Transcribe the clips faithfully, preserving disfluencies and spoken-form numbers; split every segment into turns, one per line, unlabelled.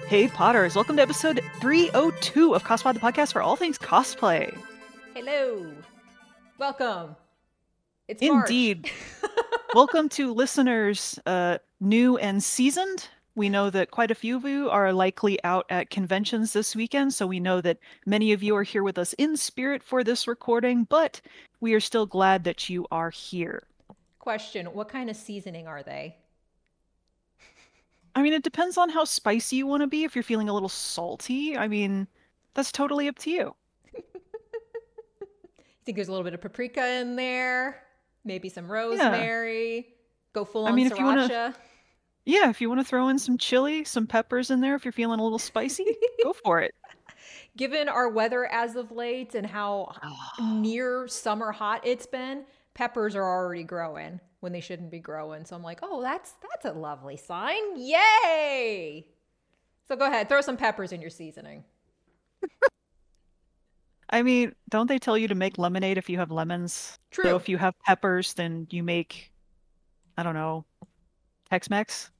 Hey Potters, welcome to episode three oh two of Cospod, the podcast for all things cosplay.
Hello. Welcome. It's March.
Indeed. Welcome to listeners uh, new and seasoned. We know that quite a few of you are likely out at conventions this weekend, so we know that many of you are here with us in spirit for this recording, but we are still glad that you are here.
Question, what kind of seasoning are they?
I mean, it depends on how spicy you want to be. If you're feeling a little salty, I mean, that's totally up to you.
You think there's a little bit of paprika in there? Maybe some
Yeah.
rosemary? Go full
I
on
mean, if you want to,
sriracha?
yeah, if you want to throw in some chili, some peppers in there, if you're feeling a little spicy, go for it.
Given our weather as of late and how near summer hot it's been, peppers are already growing when they shouldn't be growing. So I'm like, oh, that's that's a lovely sign. Yay! So go ahead, throw some peppers in your seasoning.
I mean, don't they tell you to make lemonade if you have lemons? So
True.
if you have peppers, then you make, I don't know, Tex-Mex?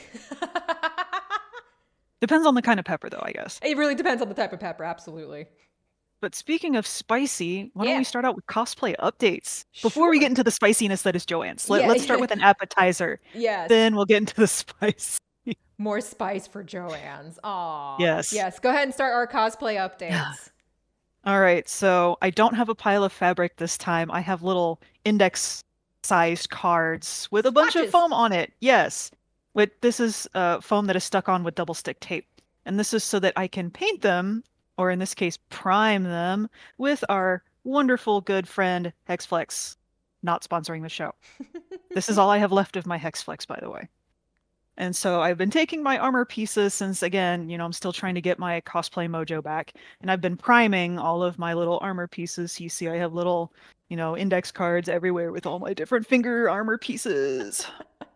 Depends on the kind of pepper, though, I guess.
It really depends on the type of pepper, absolutely.
But speaking of spicy, why don't
Yeah,
we start out with cosplay updates before we get
sure.
into the spiciness that is Joanne's? Let,
Yeah,
let's start with an appetizer.
yes.
Then we'll get into the spice.
More spice for Joanne's. Aw.
Yes.
Yes, go ahead and start our cosplay updates.
All right, so I don't have a pile of fabric this time. I have little index-sized cards with a bunch of
Swatches.
foam on it. Yes. With this is uh, foam that is stuck on with double stick tape. And this is so that I can paint them, or in this case, prime them with our wonderful good friend Hexflex. Not sponsoring the show. This is all I have left of my Hexflex, by the way. And so I've been taking my armor pieces since, again, you know, I'm still trying to get my cosplay mojo back. And I've been priming all of my little armor pieces. You see, I have little, you know, index cards everywhere with all my different finger armor pieces.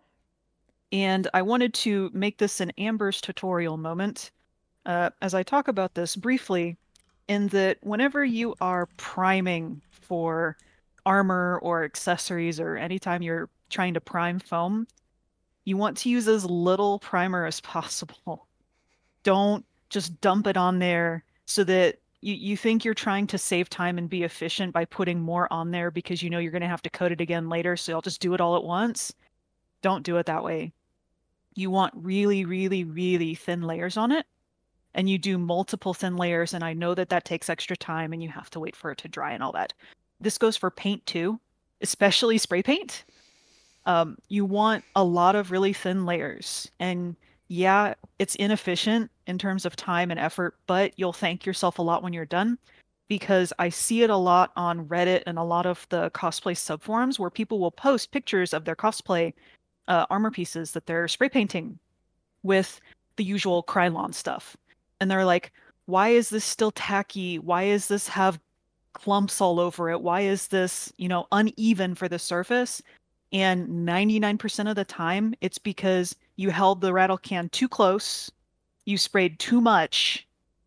And I wanted to make this an Amber's tutorial moment uh, as I talk about this briefly, in that whenever you are priming for armor or accessories, or anytime you're trying to prime foam, you want to use as little primer as possible. Don't just dump it on there so that you, you think you're trying to save time and be efficient by putting more on there because you know you're going to have to coat it again later, so you'll just do it all at once. Don't do it that way. You want really, really, really thin layers on it, and you do multiple thin layers, and I know that that takes extra time and you have to wait for it to dry and all that. This goes for paint too, especially spray paint. Um, you want a lot of really thin layers. And yeah, it's inefficient in terms of time and effort, but you'll thank yourself a lot when you're done, because I see it a lot on Reddit and a lot of the cosplay subforums where people will post pictures of their cosplay uh, armor pieces that they're spray painting with the usual Krylon stuff. And they're like, why is this still tacky? Why is this have clumps all over it? Why is this, you know, uneven for the surface? And ninety-nine percent of the time, it's because you held the rattle can too close, you sprayed too much,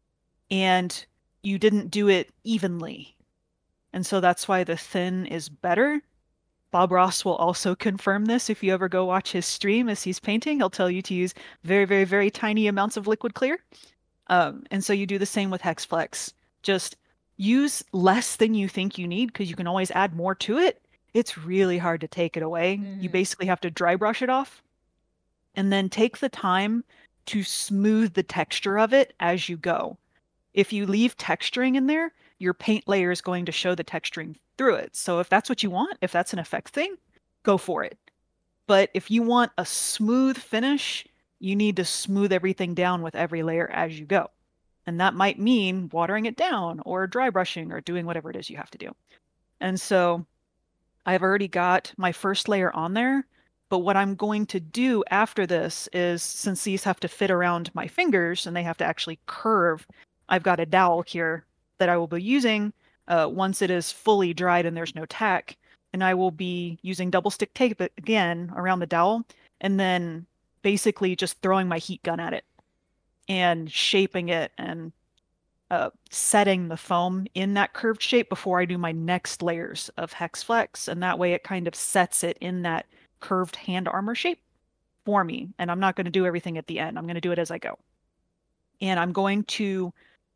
and you didn't do it evenly. And so that's why the thin is better. Bob Ross will also confirm this if you ever go watch his stream as he's painting. He'll tell you to use very, very, very tiny amounts of liquid clear. Um, and so you do the same with Hexflex. Just use less than you think you need because you can always add more to it. It's really hard to take it away. You
Mm-hmm.
basically have to dry brush it off and then take the time to smooth the texture of it as you go. If you leave texturing in there, your paint layer is going to show the texturing through it. So if that's what you want, if that's an effect thing, go for it. But if you want a smooth finish, you need to smooth everything down with every layer as you go. And that might mean watering it down or dry brushing or doing whatever it is you have to do. And so I've already got my first layer on there. But what I'm going to do after this is, since these have to fit around my fingers and they have to actually curve, I've got a dowel here that I will be using uh, once it is fully dried and there's no tack. And I will be using double stick tape again around the dowel and then basically just throwing my heat gun at it and shaping it and uh, setting the foam in that curved shape before I do my next layers of Hexflex. And that way it kind of sets it in that curved hand armor shape for me. And I'm not going to do everything at the end. I'm going to do it as I go. and I'm going to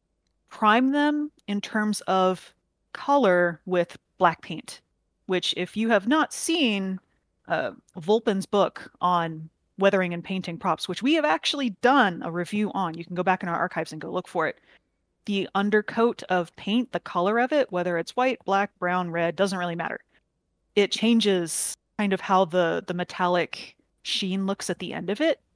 prime them in terms of color with black paint, which if you have not seen uh, Volpin's book on weathering and painting props, which we have actually done a review on, you can go back in our archives and go look for it. The undercoat of paint, the color of it, whether it's white, black, brown, red, doesn't really matter. It changes kind of how the the metallic sheen looks at the end of it.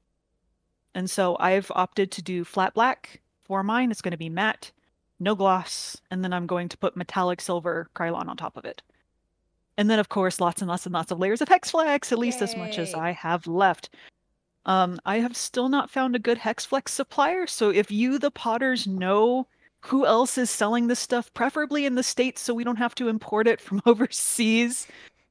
And so I've opted to do flat black for mine. It's going to be matte, no gloss, and then I'm going to put metallic silver Krylon on top of it. And then, of course, lots and lots and lots of layers of Hexflex, at least as much as
Yay.
I have left. Um, I have still not found a good Hexflex supplier, so if you, the potters, know who else is selling this stuff, preferably in the States so we don't have to import it from overseas,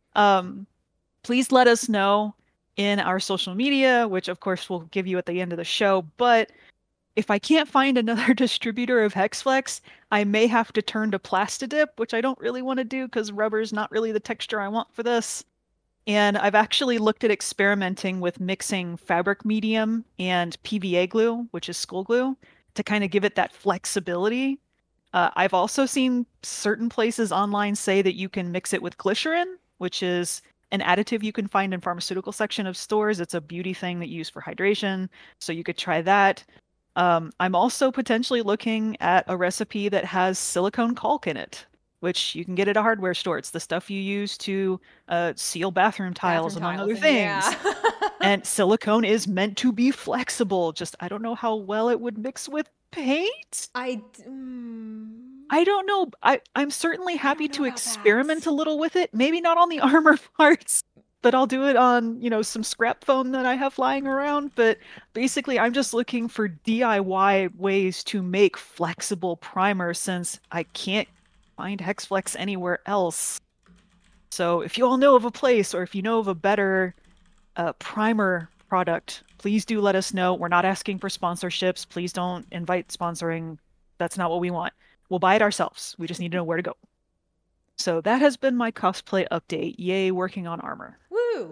um, please let us know in our social media, which of course we'll give you at the end of the show. But if I can't find another distributor of Hexflex, I may have to turn to Plastidip, which I don't really want to do because rubber's not really the texture I want for this. And I've actually looked at experimenting with mixing fabric medium and P V A glue, which is school glue, to kind of give it that flexibility. Uh, I've also seen certain places online say that you can mix it with glycerin, which is an additive you can find in pharmaceutical section of stores. It's a beauty thing that you use for hydration, so you could try that. Um, I'm also potentially looking at a recipe that has silicone caulk in it, which you can get at a hardware store. It's the stuff you use to uh, seal bathroom tiles,
Bathroom
among
tiles,
other
and
things.
yeah.
And silicone is meant to be flexible. Just I don't know how well it would mix with paint.
I mm,
I don't know. I, I'm certainly
I
happy
don't know
to
about that.
experiment a little with it. Maybe not on the armor parts, but I'll do it on, you know, some scrap foam that I have lying around. But basically, I'm just looking for D I Y ways to make flexible primer since I can't find Hexflex anywhere else. So if you all know of a place or if you know of a better uh, primer product, please do let us know. We're not asking for sponsorships. Please don't invite sponsoring. That's not what we want. We'll buy it ourselves. We just need to know where to go. So that has been my cosplay update. Yay, working on armor.
Woo!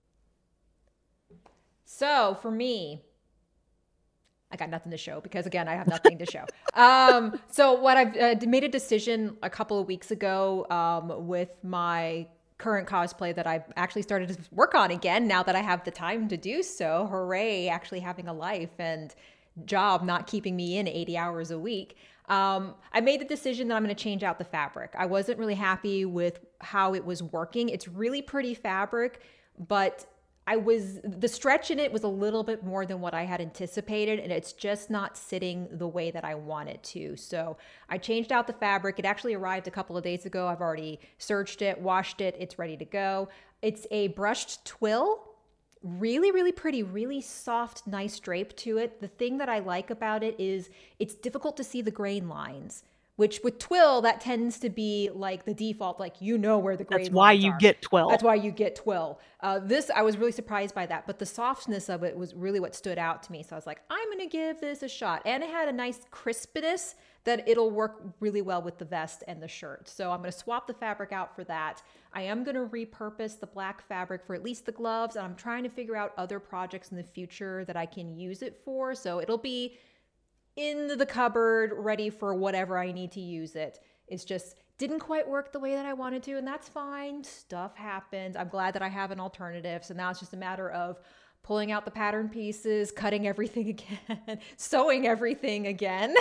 So for me, I got nothing to show because again, I have nothing to show. Um, so what I've uh, made a decision a couple of weeks ago um, with my current cosplay that I've actually started to work on again now that I have the time to do so. Hooray, actually having a life and job not keeping me in eighty hours a week. Um, I made the decision that I'm going to change out the fabric. I wasn't really happy with how it was working. It's really pretty fabric, but I was, the stretch in it was a little bit more than what I had anticipated, and it's just not sitting the way that I want it to. So I changed out the fabric. It actually arrived a couple of days ago. I've already searched it, washed it. It's ready to go. It's a brushed twill. Really, really pretty, really soft, nice drape to it. The thing that I like about it is it's difficult to see the grain lines, which with twill, that tends to be like the default, like you know where the grain
That's why
lines
you
are.
get twelve.
That's why you get twill. Uh, this, I was really surprised by that, but the softness of it was really what stood out to me. So I was like, I'm going to give this a shot. And it had a nice crispness that it'll work really well with the vest and the shirt. So I'm going to swap the fabric out for that. I am going to repurpose the black fabric for at least the gloves. And I'm trying to figure out other projects in the future that I can use it for. So it'll be in the cupboard, ready for whatever I need to use it. It's just didn't quite work the way that I wanted to, and that's fine. Stuff happens. I'm glad that I have an alternative. So now it's just a matter of pulling out the pattern pieces, cutting everything again, sewing everything again,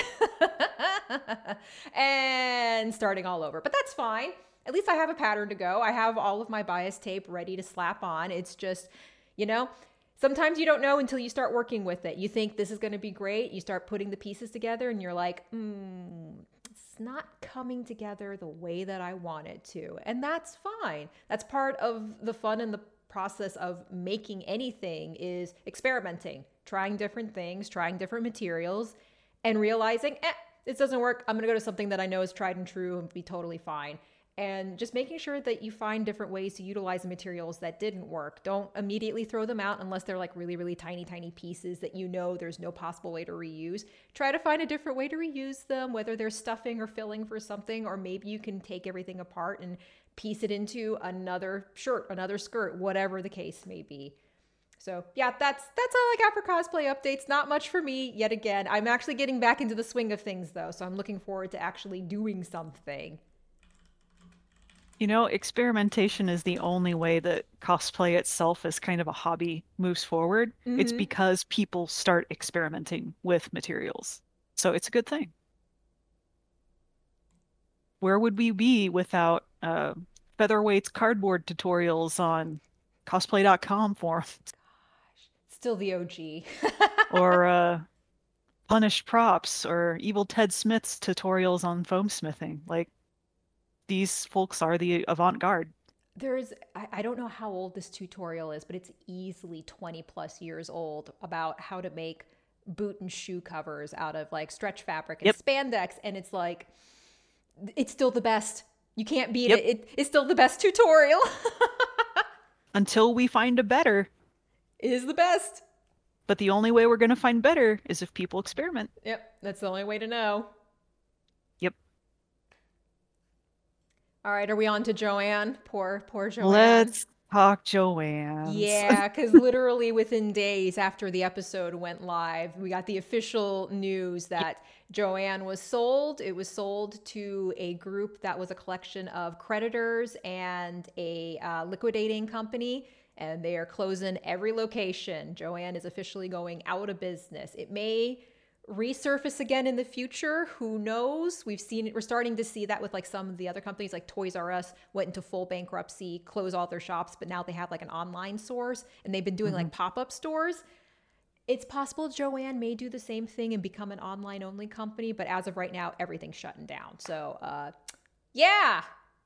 and starting all over. But that's fine. At least I have a pattern to go. I have all of my bias tape ready to slap on. It's just, you know, sometimes you don't know until you start working with it. You think this is going to be great. You start putting the pieces together and you're like, hmm, it's not coming together the way that I want it to. And that's fine. That's part of the fun and the process of making anything is experimenting, trying different things, trying different materials, and realizing, eh, this doesn't work. I'm going to go to something that I know is tried and true and be totally fine. And just making sure that you find different ways to utilize the materials that didn't work. Don't immediately throw them out unless they're like really, really tiny, tiny pieces that you know there's no possible way to reuse. Try to find a different way to reuse them, whether they're stuffing or filling for something, or maybe you can take everything apart and piece it into another shirt, another skirt, whatever the case may be. So yeah, that's that's all I got for cosplay updates. Not much for me yet again. I'm actually getting back into the swing of things though, so I'm looking forward to actually doing something.
You know, experimentation is the only way that cosplay itself as kind of a hobby moves forward. It's
Mm-hmm.
because people start experimenting with materials. So it's a good thing. Where would we be without uh, Featherweight's cardboard tutorials on cosplay dot com forums
Still the O G.
or uh, Punished Props or Evil Ted Smith's tutorials on foam smithing? Like, these folks are the avant-garde.
There's, I, I don't know how old this tutorial is, but it's easily twenty plus years old about how to make boot and shoe covers out of like stretch fabric and
Yep,
spandex. And it's like, it's still the best. You can't beat
yep.
it. it it's still the best tutorial.
Until we find a better.
It is the best.
But the only way we're going to find better is if people experiment.
Yep, that's the only way to know.
Yep.
All right, are we on to Joanne? Poor, poor Joanne.
Let's talk Joanne's.
Yeah, because literally within days after the episode went live, we got the official news that Joanne was sold. It was sold to a group that was a collection of creditors and a uh, liquidating company, and they are closing every location. Joanne is officially going out of business. It may resurface again in the future. Who knows? We've seen it. We're starting to see that with like some of the other companies, like Toys R Us went into full bankruptcy, close all their shops, but now they have like an online source and they've been doing
Mm-hmm.
like pop-up stores. It's possible Joanne may do the same thing and become an online only company, but as of right now, everything's shutting down. So, uh, yeah.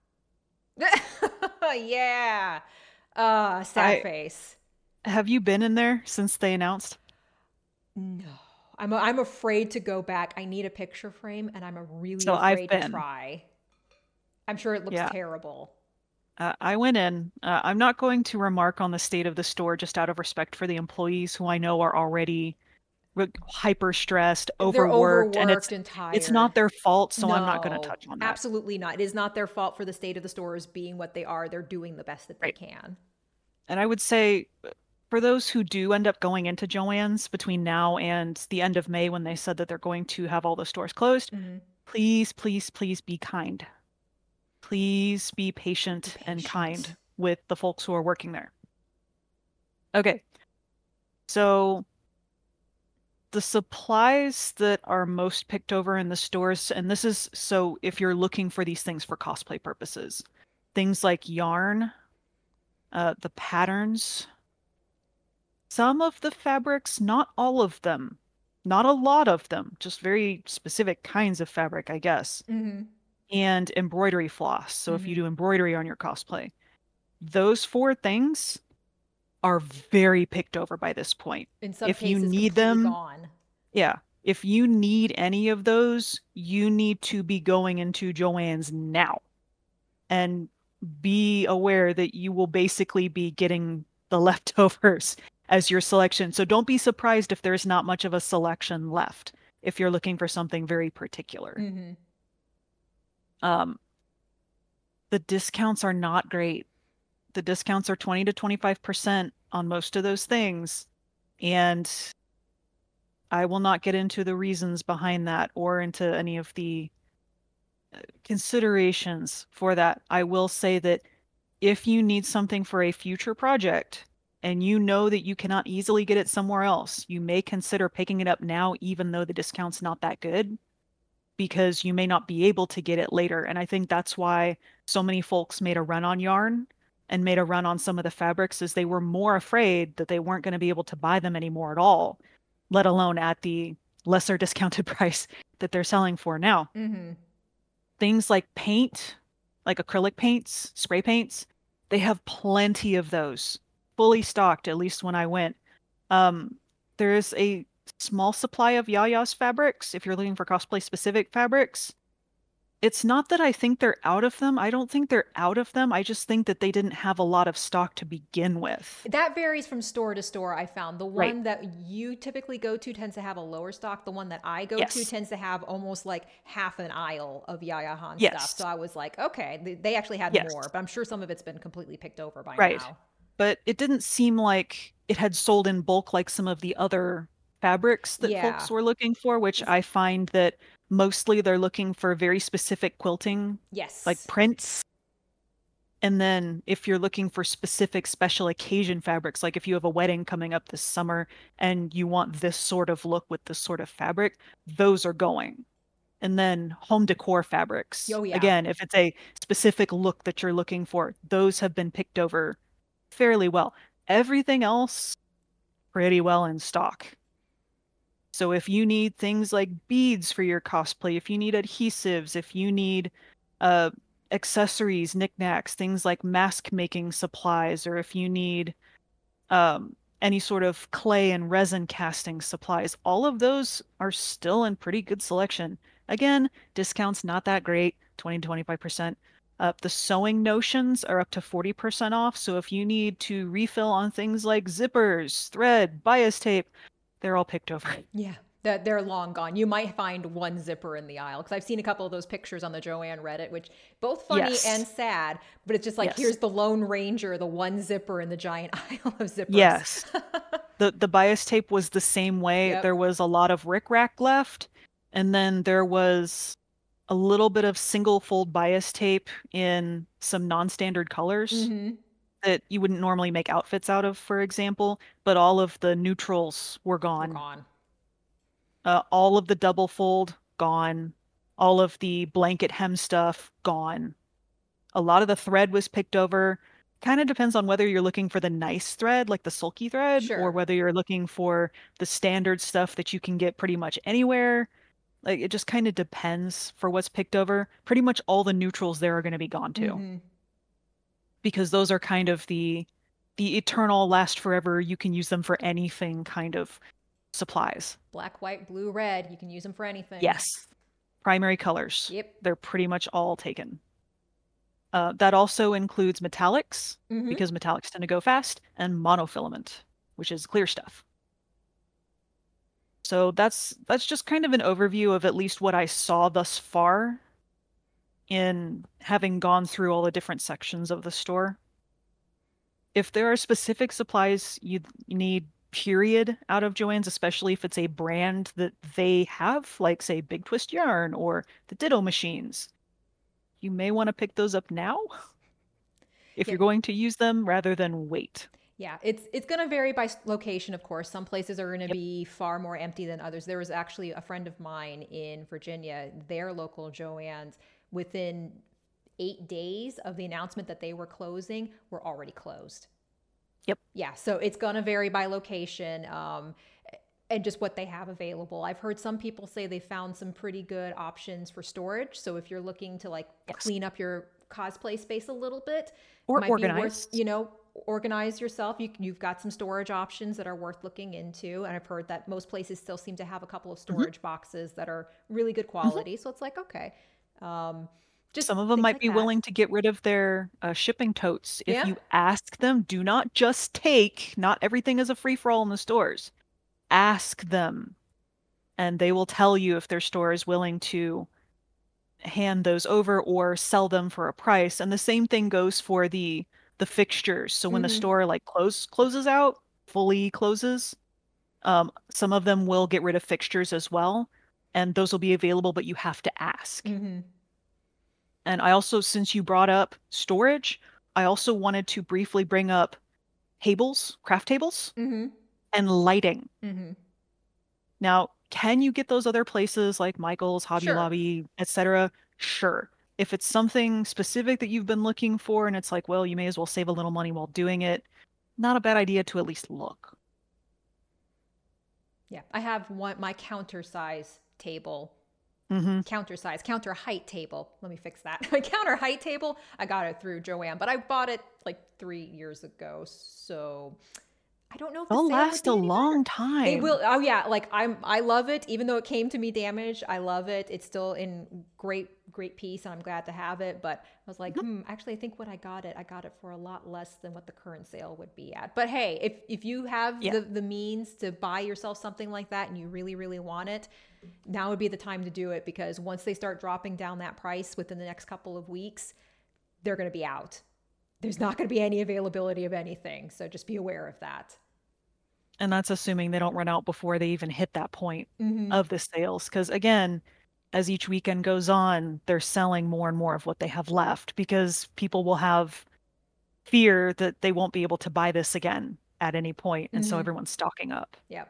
Yeah. Uh, sad
I
face.
have you been in there since they announced?
No. I'm I'm afraid to go back. I need a picture frame and I'm really
So I've
afraid to
been.
try. I'm sure it looks
Yeah.
terrible.
Uh, I went in. Uh, I'm not going to remark on the state of the store just out of respect for the employees who I know are already re- hyper stressed,
They're
overworked, and
overworked
it's
and
it's
tired.
not their fault, so I'm not going to
No,
touch on that.
absolutely not. It is not their fault for the state of the stores being what they are. They're doing the best that they
Right.
can.
And I would say for those who do end up going into Joann's between now and the end of May when they said that they're going to have all the stores closed,
Mm-hmm.
please, please, please be kind. Please be
Be
patient and
patient.
kind with the folks who are working there. Okay. So the supplies that are most picked over in the stores, and this is so if you're looking for these things for cosplay purposes, things like yarn, uh, the patterns, some of the fabrics, not all of them, not a lot of them, just very specific kinds of fabric, I guess,
Mm-hmm.
and embroidery floss. So if you
Mm-hmm.
do embroidery on your cosplay, those four things are very picked over by this point.
In some
If you
cases,
need
completely
them,
gone.
yeah, if you need any of those, you need to be going into Joann's now and be aware that you will basically be getting the leftovers as your selection. So don't be surprised if there's not much of a selection left if you're looking for something very particular.
Mm-hmm.
Um, the discounts are not great. The discounts are twenty to twenty-five percent on most of those things. And I will not get into the reasons behind that or into any of the considerations for that. I will say that if you need something for a future project and you know that you cannot easily get it somewhere else, you may consider picking it up now, even though the discount's not that good, because you may not be able to get it later. And I think that's why so many folks made a run on yarn and made a run on some of the fabrics, is they were more afraid that they weren't going to be able to buy them anymore at all, let alone at the lesser discounted price that they're selling for now.
Mm-hmm.
Things like paint, like acrylic paints, spray paints, they have plenty of those fully stocked, at least when I went. Um, there's a small supply of Yaya's fabrics if you're looking for cosplay specific fabrics. It's not that I think they're out of them. I don't think they're out of them. I just think that they didn't have a lot of stock to begin with.
That varies from store to store, I found. The
Right.
one that you typically go to tends to have a lower stock. The one that I go to
Yes.
tends to have almost like half an aisle of Yaya Han stuff.
Yes.
So I was like, okay, they- they actually had
Yes.
more, but I'm sure some of it's been completely picked over by
Right.
now.
but it didn't seem like it had sold in bulk like some of the other fabrics that
Yeah.
folks were looking for, which I find that mostly they're looking for very specific quilting, like
Yes.
prints. And then if you're looking for specific special occasion fabrics, like if you have a wedding coming up this summer and you want this sort of look with this sort of fabric, those are going. And then home decor fabrics.
Oh yeah.
Again, if it's a specific look that you're looking for, those have been picked over fairly well. Everything else, pretty well in stock. So if you need things like beads for your cosplay, if you need adhesives, if you need uh, accessories, knickknacks, things like mask making supplies, or if you need um, any sort of clay and resin casting supplies, all of those are still in pretty good selection. Again, discounts not that great, twenty to twenty-five percent. Uh, the sewing notions are up to forty percent off. So if you need to refill on things like zippers, thread, bias tape, they're all picked over.
Yeah. That they're long gone. You might find one zipper in the aisle because I've seen a couple of those pictures on the Joanne Reddit, which both funny and
Yes.
sad, but it's just like
Yes.
here's the Lone Ranger, the one zipper in the giant aisle of zippers.
Yes. The the bias tape was the same way.
Yep.
There was a lot of rickrack left, and then there was a little bit of single fold bias tape in some non-standard colors
Mm-hmm.
that you wouldn't normally make outfits out of, for example, but all of the neutrals were
We're
gone.
gone.
Uh, all of the double fold gone. All of the blanket hem stuff gone. A lot of the thread was picked over. Kind of depends on whether you're looking for the nice thread, like the sulky thread, or
Sure.
whether you're looking for the standard stuff that you can get pretty much anywhere. Like it just kind of depends for what's picked over. Pretty much all the neutrals there are going to be gone too,
Mm-hmm.
because those are kind of the the eternal last forever, you can use them for anything kind of supplies.
Black, white, blue, red. You can use them for anything.
Yes, primary colors.
Yep.
They're pretty much all taken. Uh, that also includes metallics,
Mm-hmm.
because metallics tend to go fast, and monofilament, which is clear stuff. So that's that's just kind of an overview of at least what I saw thus far in having gone through all the different sections of the store. If there are specific supplies you need, period, out of Joann's, especially if it's a brand that they have, like say Big Twist Yarn or the Ditto machines, you may want to pick those up now if
Yeah.
you're going to use them rather than wait.
Yeah, it's it's going to vary by s- location, of course. Some places are going to
Yep.
be far more empty than others. There was actually a friend of mine in Virginia, their local Joann's, within eight days of the announcement that they were closing, were already closed.
Yep.
Yeah, so it's going to vary by location. Um, and just what they have available. I've heard some people say they found some pretty good options for storage. So if you're looking to like
Yes.
clean up your cosplay space a little bit,
Or
might be worth,
organized.
you know, organize yourself. You, you've got some storage options that are worth looking into. And I've heard that most places still seem to have a couple of
hmm
storage boxes that are really good
hmm
quality. So it's like, okay, um, just
Some of them
things
might
like
be
that.
willing to get rid of their uh, shipping totes. If
Yeah.
you ask them, do not just take, not everything is a free for all in the stores. Ask them, and they will tell you if their store is willing to hand those over or sell them for a price. And the same thing goes for the the fixtures. So when the
Mm-hmm.
store like close closes out, fully closes, um, some of them will get rid of fixtures as well, and those will be available, but you have to ask.
Mm-hmm.
And I also, since you brought up storage, I also wanted to briefly bring up tables, craft tables,
Mm-hmm.
and lighting.
Mm-hmm.
Now, can you get those other places like Michael's, Hobby
Sure.
Lobby, et cetera? Sure. If it's something specific that you've been looking for and it's like, well, you may as well save a little money while doing it, not a bad idea to at least look.
Yeah. I have one, my counter size table
Hmm.
counter size, counter height table. Let me fix that. My counter height table, I got it through Joanne, but I bought it like three years ago. So I don't know if the
They'll
sale would
last a
be any better.
long
They
time.
will. Oh yeah, like I'm. I love it, even though it came to me damaged. I love it. It's still in great, great piece, and I'm glad to have it. But I was like,
Mhm.
hmm. Actually, I think when I got it, I got it for a lot less than what the current sale would be at. But hey, if if you have
Yeah.
the the means to buy yourself something like that, and you really, really want it, now would be the time to do it because once they start dropping down that price within the next couple of weeks, they're going to be out. there's not going to be any availability of anything. So just be aware of that.
And that's assuming they don't run out before they even hit that point
Mm-hmm.
of the sales. Because again, as each weekend goes on, they're selling more and more of what they have left because people will have fear that they won't be able to buy this again at any point, and so
Mm-hmm.
everyone's stocking up.
Yep.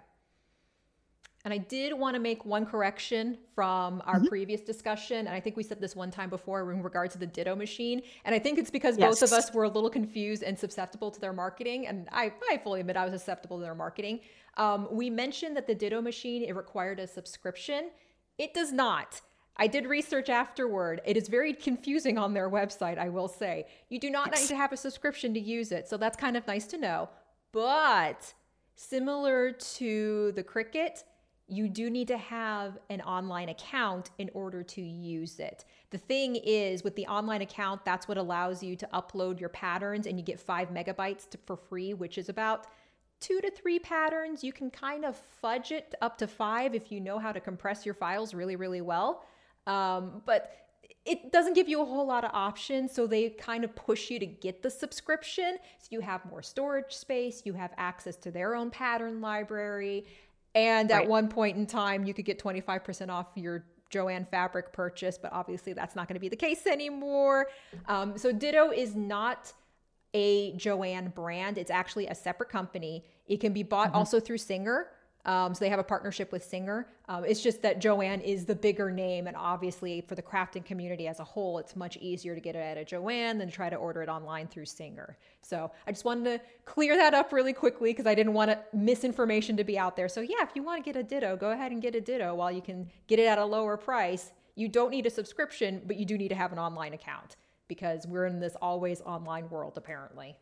And I did want to make one correction from our
Mhm.
previous discussion. And I think we said this one time before in regard to the Ditto machine. And I think it's because both of
Yes.
us were a little confused and susceptible to their marketing. And I, I fully admit I was susceptible to their marketing. Um, we mentioned that the Ditto machine, it required a subscription. It does not. I did research afterward. It is very confusing on their website, I will say. You do not need
Yes.
to have a subscription to use it. So that's kind of nice to know. But similar to the Cricut, you do need to have an online account in order to use it. The thing is, with the online account, that's what allows you to upload your patterns, and you get five megabytes to, for free, which is about two to three patterns. You can kind of fudge it up to five if you know how to compress your files really, really well. Um, but it doesn't give you a whole lot of options. So they kind of push you to get the subscription. So you have more storage space, you have access to their own pattern library. And at
Right.
one point in time, you could get twenty-five percent off your Joann fabric purchase, but obviously that's not going to be the case anymore. Um, so Ditto is not a Joann brand. It's actually a separate company. It can be bought
Mhm.
also through Singer. Um, so they have a partnership with Singer. Um, it's just that Joann is the bigger name. And obviously for the crafting community as a whole, it's much easier to get it at a Joann than try to order it online through Singer. So I just wanted to clear that up really quickly because I didn't want it, misinformation to be out there. So yeah, if you want to get a Ditto, go ahead and get a Ditto while you can get it at a lower price. You don't need a subscription, but you do need to have an online account because we're in this always online world, apparently.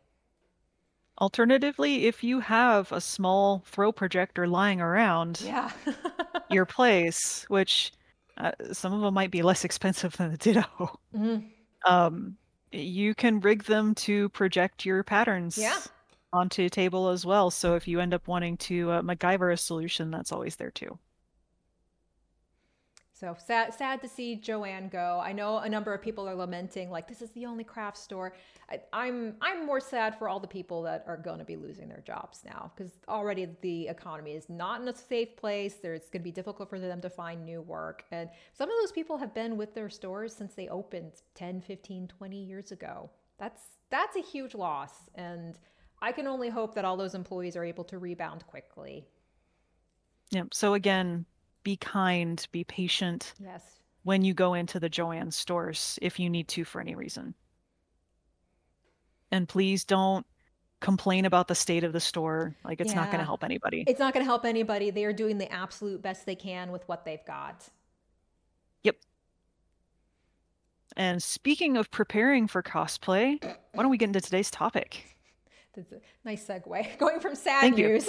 Alternatively, if you have a small throw projector lying around
Yeah.
your place, which uh, some of them might be less expensive than the Ditto,
Mhm.
um, you can rig them to project your
Yeah.
patterns onto a table as well. So if you end up wanting to uh, MacGyver a solution, that's always there too.
So sad, sad to see Joann go. I know a number of people are lamenting, like this is the only craft store. I, I'm I'm more sad for all the people that are going to be losing their jobs now because already the economy is not in a safe place. There's going to be difficult for them to find new work, and some of those people have been with their stores since they opened ten, fifteen, twenty years ago. That's that's a huge loss, and I can only hope that all those employees are able to rebound quickly.
Yeah. So again, be kind, be patient
Yes.
when you go into the Joann stores if you need to for any reason. And please don't complain about the state of the store. Like it's not going to
Yeah.
help anybody.
It's not going to help anybody. They are doing the absolute best they can with what they've got.
Yep. And speaking of preparing for cosplay, why don't we get into today's topic?
That's a nice segue. Going from sad
Thank you.
news.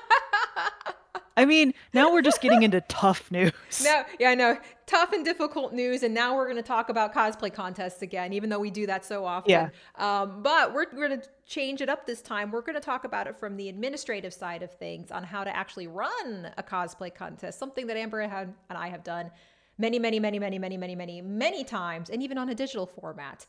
I mean, now we're just getting into tough news.
No, yeah, I know. Tough and difficult news. And now we're going to talk about cosplay contests again, even though we do that so often.
Yeah.
Um, but we're, we're going to change it up this time. We're going to talk about it from the administrative side of things on how to actually run a cosplay contest, something that Amber had, and I have done many, many, many, many, many, many, many, many times, and even on a digital format.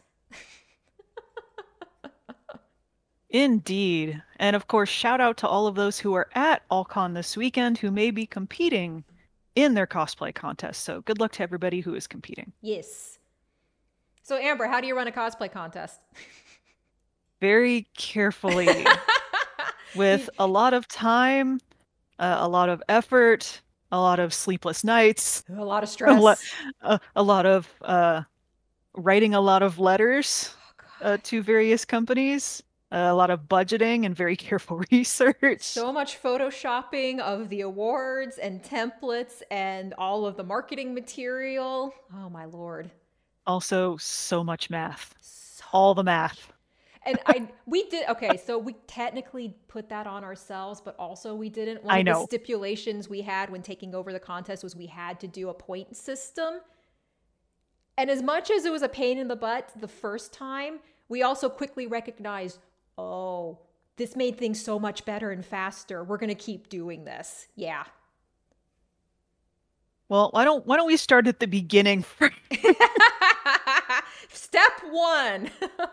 Indeed. And of course, shout out to all of those who are at AllCon this weekend who may be competing in their cosplay contest. So good luck to everybody who is competing.
Yes. So Amber, how do you run a cosplay contest?
Very carefully, with a lot of time, uh, a lot of effort, a lot of sleepless nights,
A lot of
a,
stress.
lo- a, a lot of uh, writing a lot of letters
Oh,
uh, to various companies, a lot of budgeting and very careful research.
so much photoshopping of the awards and templates and all of the marketing material. Oh my lord.
Also, so much math.
So,
All the math.
and I we did okay, so we technically put that on ourselves, but also we didn't. One
I
of the
know.
stipulations we had when taking over the contest was we had to do a point system. And as much as it was a pain in the butt the first time, we also quickly recognized, oh, this made things so much better and faster. We're going to keep doing this. Yeah.
Well, why don't why don't we start at the beginning first?
Step one.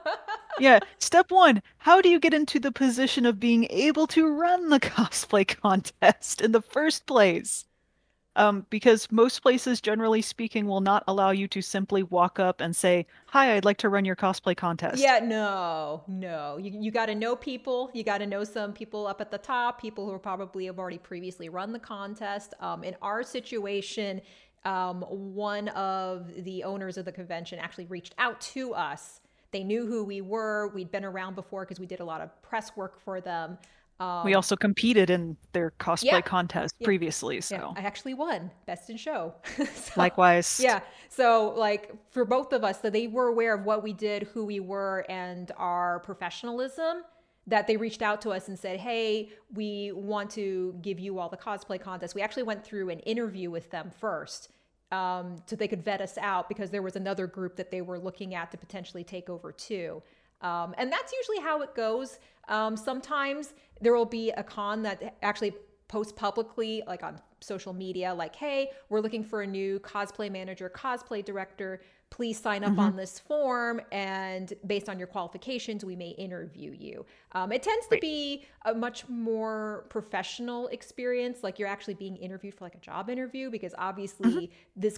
Yeah, step one, how do you get into the position of being able to run the cosplay contest in the first place? Um, because most places, generally speaking, will not allow you to simply walk up and say, "Hi, I'd like to run your cosplay contest."
Yeah, no, no. You you got to know people. You got to know some people up at the top, people who probably have already previously run the contest. Um, in our situation, um, one of the owners of the convention actually reached out to us. They knew who we were. We'd been around before because we did a lot of press work for them.
We
Um,
also competed in their
yeah,
cosplay contest
yeah,
previously,
yeah.
so
I actually won Best in Show. So,
likewise.
yeah. So, like, for both of us, so they were aware of what we did, who we were, and our professionalism. That they reached out to us and said, "Hey, we want to give you all the cosplay contests." We actually went through an interview with them first, um, so they could vet us out because there was another group that they were looking at to potentially take over too. Um, and that's usually how it goes. Um, sometimes there will be a con that actually posts publicly, like on social media, like, "Hey, we're looking for a new cosplay manager, cosplay director. Please sign up
Hmm.
on this form. And based on your qualifications, we may interview you." Um, it tends to
Right.
be a much more professional experience. Like you're actually being interviewed for like a job interview because
Hmm.
obviously this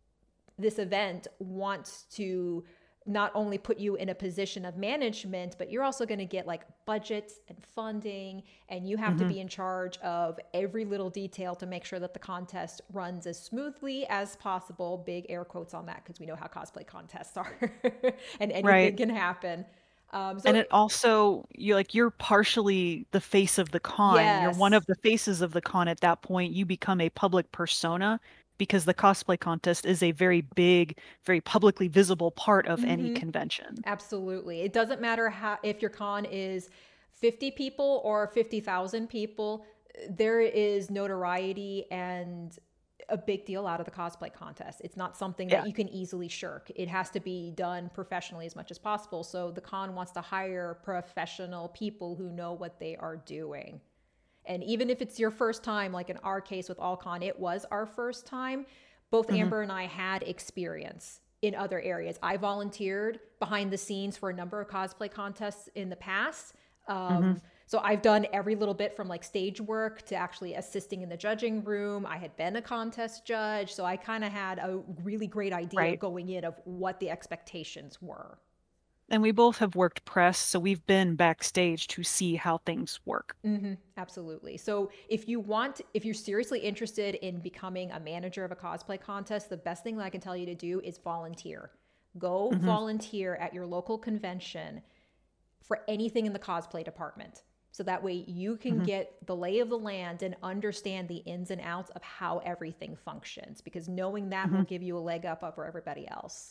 this event wants to not only put you in a position of management, but you're also going to get like budgets and funding, and you have to
Hmm.
be in charge of every little detail to make sure that the contest runs as smoothly as possible. Big air quotes on that because we know how cosplay contests are, and anything
Right.
can happen. Um,
And
so,
it also, you like you're partially the face of the con. You're one of
yes.
the faces of the con at that point. You become a public persona because the cosplay contest is a very big, very publicly visible part of any
Mm-hmm.
convention.
Absolutely. It doesn't matter how if your con is fifty people or fifty thousand people, there is notoriety and a big deal out of the cosplay contest. It's not something that
Yeah.
you can easily shirk. It has to be done professionally as much as possible. So the con wants to hire professional people who know what they are doing. And even if it's your first time, like in our case with AllCon, it was our first time. Both
Hmm.
Amber and I had experience in other areas. I volunteered behind the scenes for a number of cosplay contests in the past.
Hmm.
Um, so I've done every little bit from like stage work to actually assisting in the judging room. I had been a contest judge, so I kind of had a really great idea
Right.
going in of what the expectations were.
And we both have worked press, so we've been backstage to see how things work.
Mm-hmm, absolutely. So if you want, if you're seriously interested in becoming a manager of a cosplay contest, the best thing that I can tell you to do is volunteer. Go
Hmm.
volunteer at your local convention for anything in the cosplay department. So that way you can
Hmm.
get the lay of the land and understand the ins and outs of how everything functions, because knowing that will
Hmm.
give you a leg up over everybody else.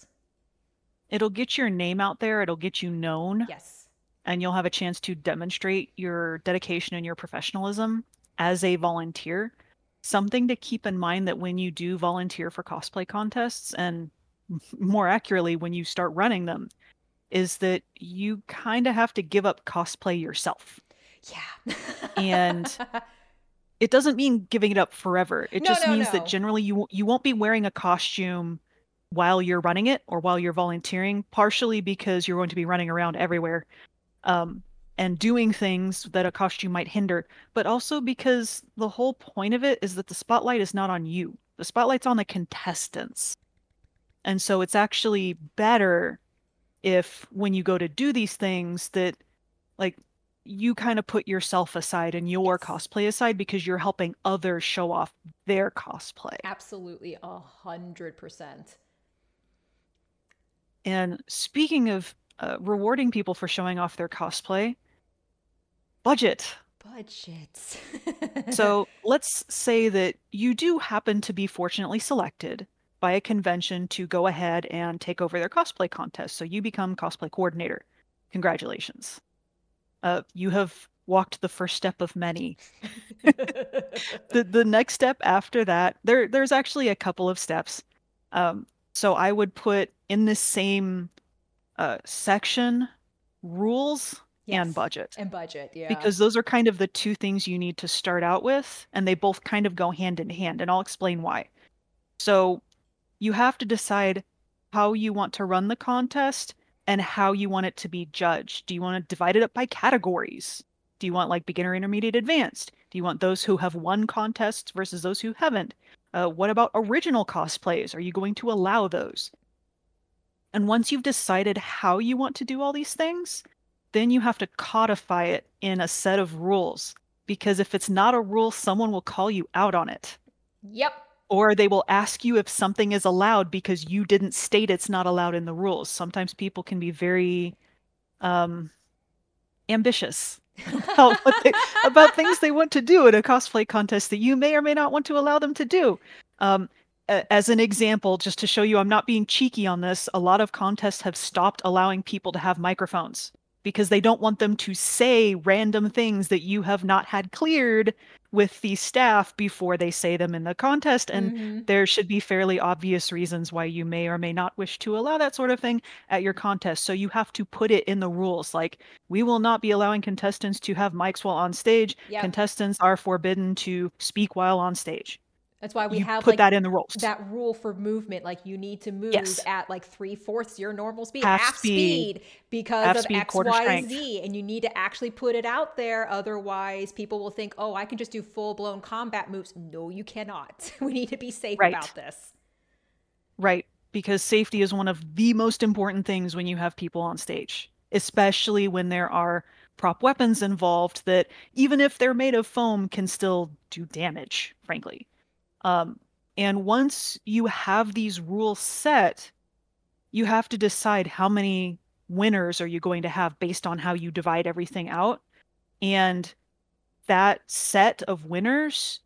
It'll get your name out there, it'll get you known,
Yes.
and you'll have a chance to demonstrate your dedication and your professionalism as a volunteer. Something to keep in mind that when you do volunteer for cosplay contests, and more accurately, when you start running them, is that you kind of have to give up cosplay yourself.
Yeah.
And it doesn't mean giving it up forever. It
No,
just
no,
means that
no.
generally you you won't be wearing a costume while you're running it or while you're volunteering, partially because you're going to be running around everywhere, um, and doing things that a costume might hinder, but also because the whole point of it is that the spotlight is not on you. The spotlight's on the contestants. And so it's actually better if when you go to do these things that like you kind of put yourself aside and your
Yes.
cosplay aside because you're helping others show off their cosplay.
Absolutely, a hundred percent.
And speaking of uh, rewarding people for showing off their cosplay, budget.
Budgets.
So let's say that you do happen to be fortunately selected by a convention to go ahead and take over their cosplay contest. So you become cosplay coordinator. Congratulations. Uh, you have walked the first step of many. The the next step after that, there there's actually a couple of steps. Um, so I would put in this same uh, section rules and
Yes,
budget,
and budget, yeah.
because those are kind of the two things you need to start out with, and they both kind of go hand in hand, and I'll explain why. So you have to decide how you want to run the contest and how you want it to be judged. Do you want to divide it up by categories? Do you want like beginner, intermediate, advanced? Do you want those who have won contests versus those who haven't? Uh, what about original cosplays? Are you going to allow those? And once you've decided how you want to do all these things, then you have to codify it in a set of rules. Because if it's not a rule, someone will call you out on it.
Yep.
Or they will ask you if something is allowed because you didn't state it's not allowed in the rules. Sometimes people can be very um, ambitious about, what they, about things they want to do in a cosplay contest that you may or may not want to allow them to do. Um, as an example, just to show you I'm not being cheeky on this, a lot of contests have stopped allowing people to have microphones because they don't want them to say random things that you have not had cleared with the staff before they say them in the contest. And
Mm-hmm.
there should be fairly obvious reasons why you may or may not wish to allow that sort of thing at your contest. So you have to put it in the rules. Like, we will not be allowing contestants to have mics while on stage.
Yep.
Contestants are forbidden to speak while on stage.
That's why we
You
have
put
like
that in the rules.
that rule for movement. Like you need to move
Yes.
at like three fourths your normal speed,
Half
half
speed.
speed because
Half
of
speed,
X,
quarter
Y,
strength.
Z. And you need to actually put it out there. Otherwise, people will think, oh, I can just do full blown combat moves. No, you cannot. We need to be safe
Right.
about this.
Right. Because safety is one of the most important things when you have people on stage, especially when there are prop weapons involved that, even if they're made of foam, can still do damage, frankly. Um, and once you have these rules set, you have to decide how many winners are you going to have based on how you divide everything out. And that set of winners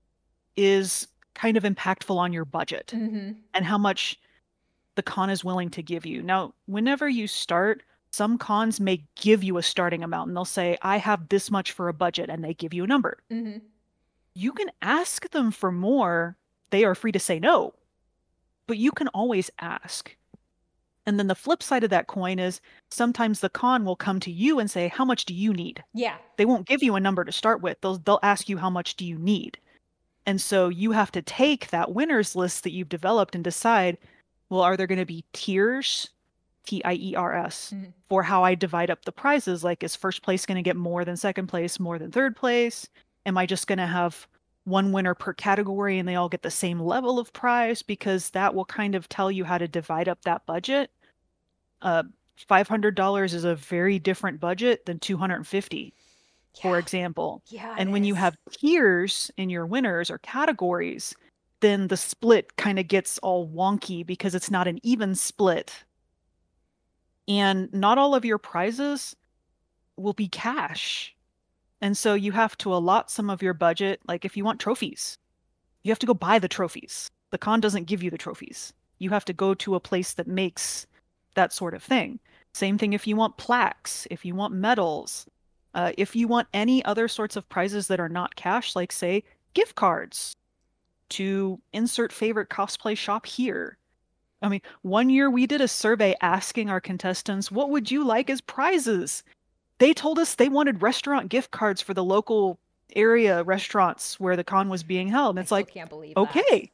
is kind of impactful on your budget
Mm-hmm.
and how much the con is willing to give you. Now, whenever you start, some cons may give you a starting amount and they'll say, I have this much for a budget, and they give you a number.
Mm-hmm.
You can ask them for more. They are free to say no, but you can always ask. And then the flip side of that coin is sometimes the con will come to you and say, how much do you need?
Yeah.
They won't give you a number to start with. They'll, they'll ask you, how much do you need? And so you have to take that winners list that you've developed and decide, well, are there going to be tiers, T I E R S,
Mm-hmm.
for how I divide up the prizes? Like, is first place going to get more than second place, more than third place? Am I just going to have one winner per category and they all get the same level of prize? Because that will kind of tell you how to divide up that budget. Uh, five hundred dollars is a very different budget than two hundred fifty dollars.
Yeah.
For example.
Yeah.
And when
is.
you have tiers in your winners or categories, then the split kind of gets all wonky because it's not an even split. And not all of your prizes will be cash. And so you have to allot some of your budget. Like if you want trophies, you have to go buy the trophies. The con doesn't give you the trophies. You have to go to a place that makes that sort of thing. Same thing if you want plaques, if you want medals. Uh, if you want any other sorts of prizes that are not cash, like say gift cards to insert favorite cosplay shop here. I mean, one year we did a survey asking our contestants, what would you like as prizes? They told us they wanted restaurant gift cards for the local area restaurants where the con was being held. And
I
it's
still
like,
can't believe
okay.
that.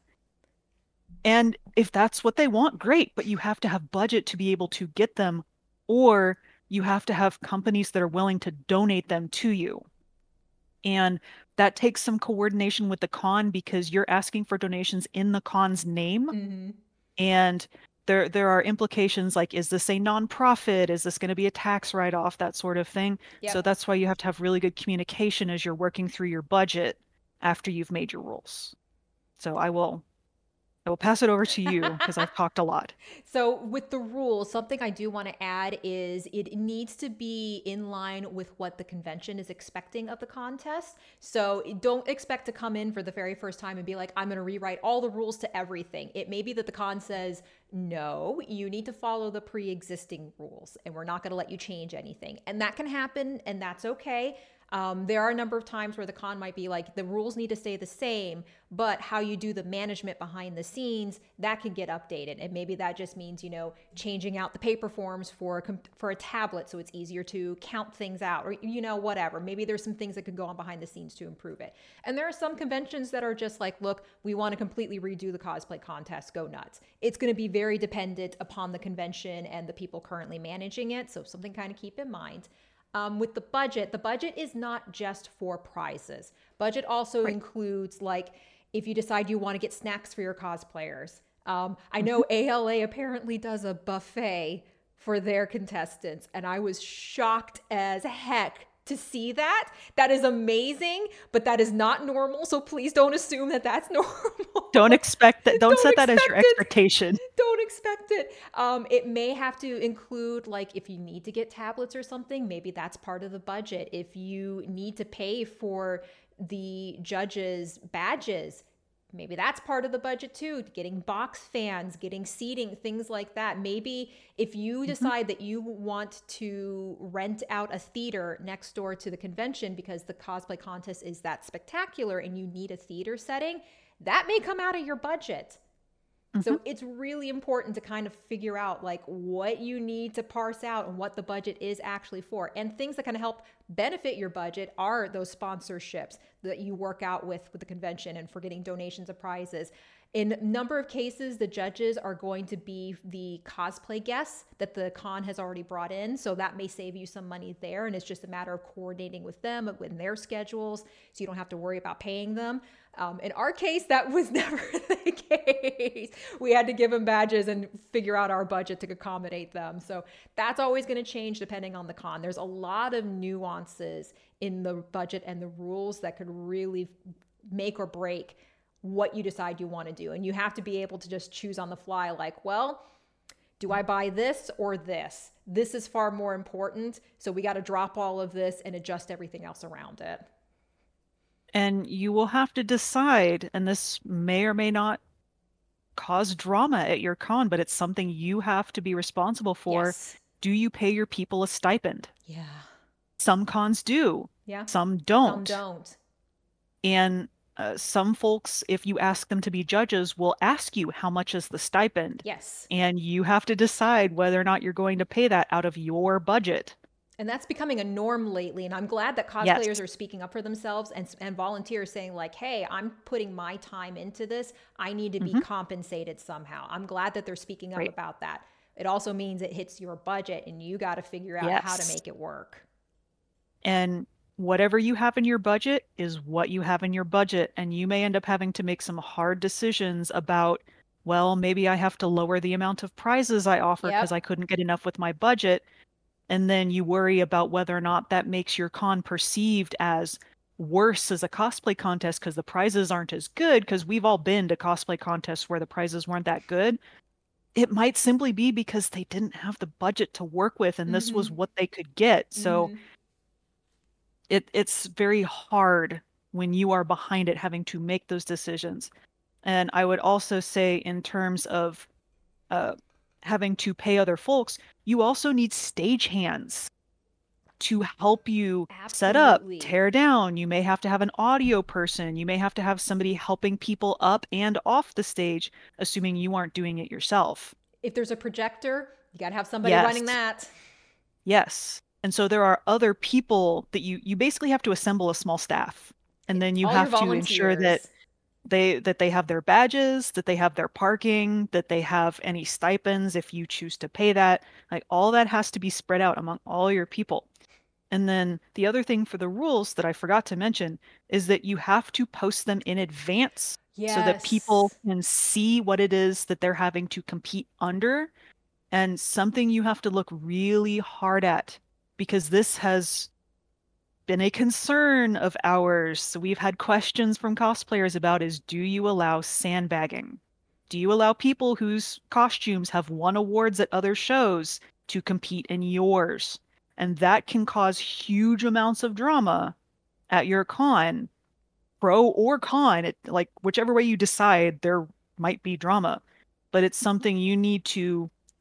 And if that's what they want, great, but you have to have budget to be able to get them, or you have to have companies that are willing to donate them to you. And that takes some coordination with the con because you're asking for donations in the con's name.
Mm-hmm.
And there there are implications like, is this a nonprofit? Is this going to be a tax write-off? That sort of thing.
Yep.
So that's why you have to have really good communication as you're working through your budget after you've made your rules. So I will I will pass it over to you because I've talked a lot.
So, with the rules, something I do want to add is it needs to be in line with what the convention is expecting of the contest. So, don't expect to come in for the very first time and be like, I'm going to rewrite all the rules to everything. It may be that the con says, no, you need to follow the pre existing rules and we're not going to let you change anything. And that can happen, and that's okay. Um, there are a number of times where the con might be like the rules need to stay the same, but how you do the management behind the scenes, that can get updated. And maybe that just means, you know, changing out the paper forms for a, for a tablet so it's easier to count things out, or, you know, whatever. Maybe there's some things that could go on behind the scenes to improve it. And there are some conventions that are just like, look, we want to completely redo the cosplay contest, go nuts. It's going to be very dependent upon the convention and the people currently managing it. So something kind of keep in mind. Um, with the budget, the budget is not just for prizes. Budget also right. includes, like, if you decide you want to get snacks for your cosplayers. Um, I know A L A apparently does a buffet for their contestants, and I was shocked as heck to see that. That is amazing, but that is not normal. So please don't assume that that's normal.
Don't expect that. Don't, don't set that as your expectation.
It. Don't expect it. Um, it may have to include, like, if you need to get tablets or something, maybe that's part of the budget. If you need to pay for the judges' badges, maybe that's part of the budget too. Getting box fans, getting seating, things like that. Maybe if you decide mm-hmm. that you want to rent out a theater next door to the convention because the cosplay contest is that spectacular and you need a theater setting, that may come out of your budget. Mm-hmm. So it's really important to kind of figure out like what you need to parse out and what the budget is actually for. And things that kind of help benefit your budget are those sponsorships that you work out with with the convention and for getting donations of prizes. In a number of cases, the judges are going to be the cosplay guests that the con has already brought in. So that may save you some money there. And it's just a matter of coordinating with them and their schedules so you don't have to worry about paying them. Um, in our case, that was never the case. We had to give them badges and figure out our budget to accommodate them. So that's always going to change depending on the con. There's a lot of nuances in the budget and the rules that could really make or break what you decide you want to do. And you have to be able to just choose on the fly, like, well, do I buy this or this? This is far more important. So we got to drop all of this and adjust everything else around it.
And you will have to decide, and this may or may not cause drama at your con, but it's something you have to be responsible for. Yes. Do you pay your people a stipend?
Yeah.
Some cons do.
Yeah.
Some don't.
Some don't.
And uh, some folks, if you ask them to be judges, will ask you how much is the stipend.
Yes.
And you have to decide whether or not you're going to pay that out of your budget.
And that's becoming a norm lately. And I'm glad that cosplayers yes. are speaking up for themselves and, and volunteers saying like, hey, I'm putting my time into this. I need to be mm-hmm. compensated somehow. I'm glad that they're speaking up right. about that. It also means it hits your budget and you got to figure out yes. how to make it work.
And whatever you have in your budget is what you have in your budget. And you may end up having to make some hard decisions about, well, maybe I have to lower the amount of prizes I offer because yep. I couldn't get enough with my budget. And then you worry about whether or not that makes your con perceived as worse as a cosplay contest because the prizes aren't as good, because we've all been to cosplay contests where the prizes weren't that good. It might simply be because they didn't have the budget to work with and mm-hmm. this was what they could get. So mm-hmm. it it's very hard when you are behind it having to make those decisions. And I would also say in terms of uh, having to pay other folks, you also need stagehands to help you Absolutely. Set up, tear down. You may have to have an audio person. You may have to have somebody helping people up and off the stage, assuming you aren't doing it yourself.
If there's a projector, you got to have somebody
yes.
running that.
Yes. And so there are other people that you, you basically have to assemble a small staff. And then you All have to ensure that they that they have their badges, that they have their parking, that they have any stipends if you choose to pay that. Like all that has to be spread out among all your people. And then the other thing for the rules that I forgot to mention is that you have to post them in advance yes. so that people can see what it is that they're having to compete under. And something you have to look really hard at, because this has been a concern of ours. So we've had questions from cosplayers about is, do you allow sandbagging? Do you allow people whose costumes have won awards at other shows to compete in yours? And that can cause huge amounts of drama at your con, pro or con. It, like whichever way you decide, there might be drama, but it's something you need to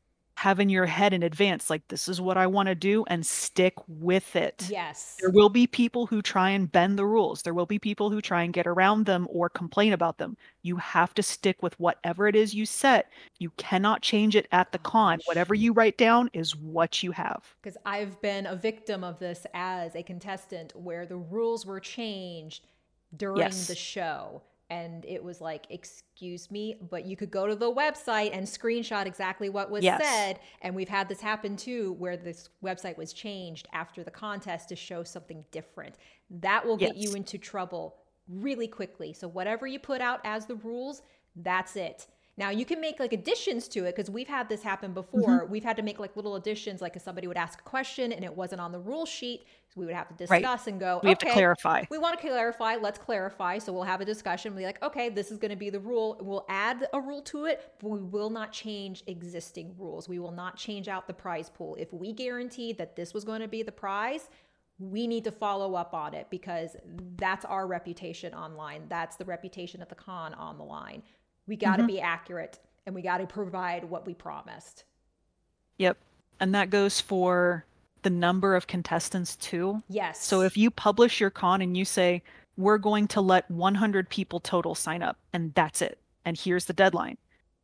have in your head in advance, like, this is what I want to do, and stick with it.
Yes.
There will be people who try and bend the rules. There will be people who try and get around them or complain about them. You have to stick with whatever it is you set. You cannot change it at the con.
Gosh.
Whatever you write down is what you have.
Because I've been a victim of this as a contestant where the rules were changed during the
Yes.
show. And it was like, excuse me, but you could go to the website and screenshot exactly what was
Yes.
said. And we've had this happen too, where this website was changed after the contest to show something different. That will get you
Yes.
into trouble really quickly. So, whatever you put out as the rules, that's it. Now you can make like additions to it because we've had this happen
Hmm.
before. We've had to make like little additions, like if somebody would ask a question and it wasn't on the rule sheet, so we would have to
Right.
discuss and go,
We have to
okay,
clarify.
we want to clarify, let's clarify. So we'll have a discussion, we'll be like, okay, this is going to be the rule. We'll add a rule to it, but we will not change existing rules. We will not change out the prize pool. If we guaranteed that this was going to be the prize, we need to follow up on it because that's our reputation online. That's the reputation of the con on the line. We got to
Hmm.
be accurate and we got to provide what we promised.
Yep. And that goes for the number of contestants too. So
Yes.
if you publish your con and you say, we're going to let one hundred people total sign up, and that's it, and here's the deadline,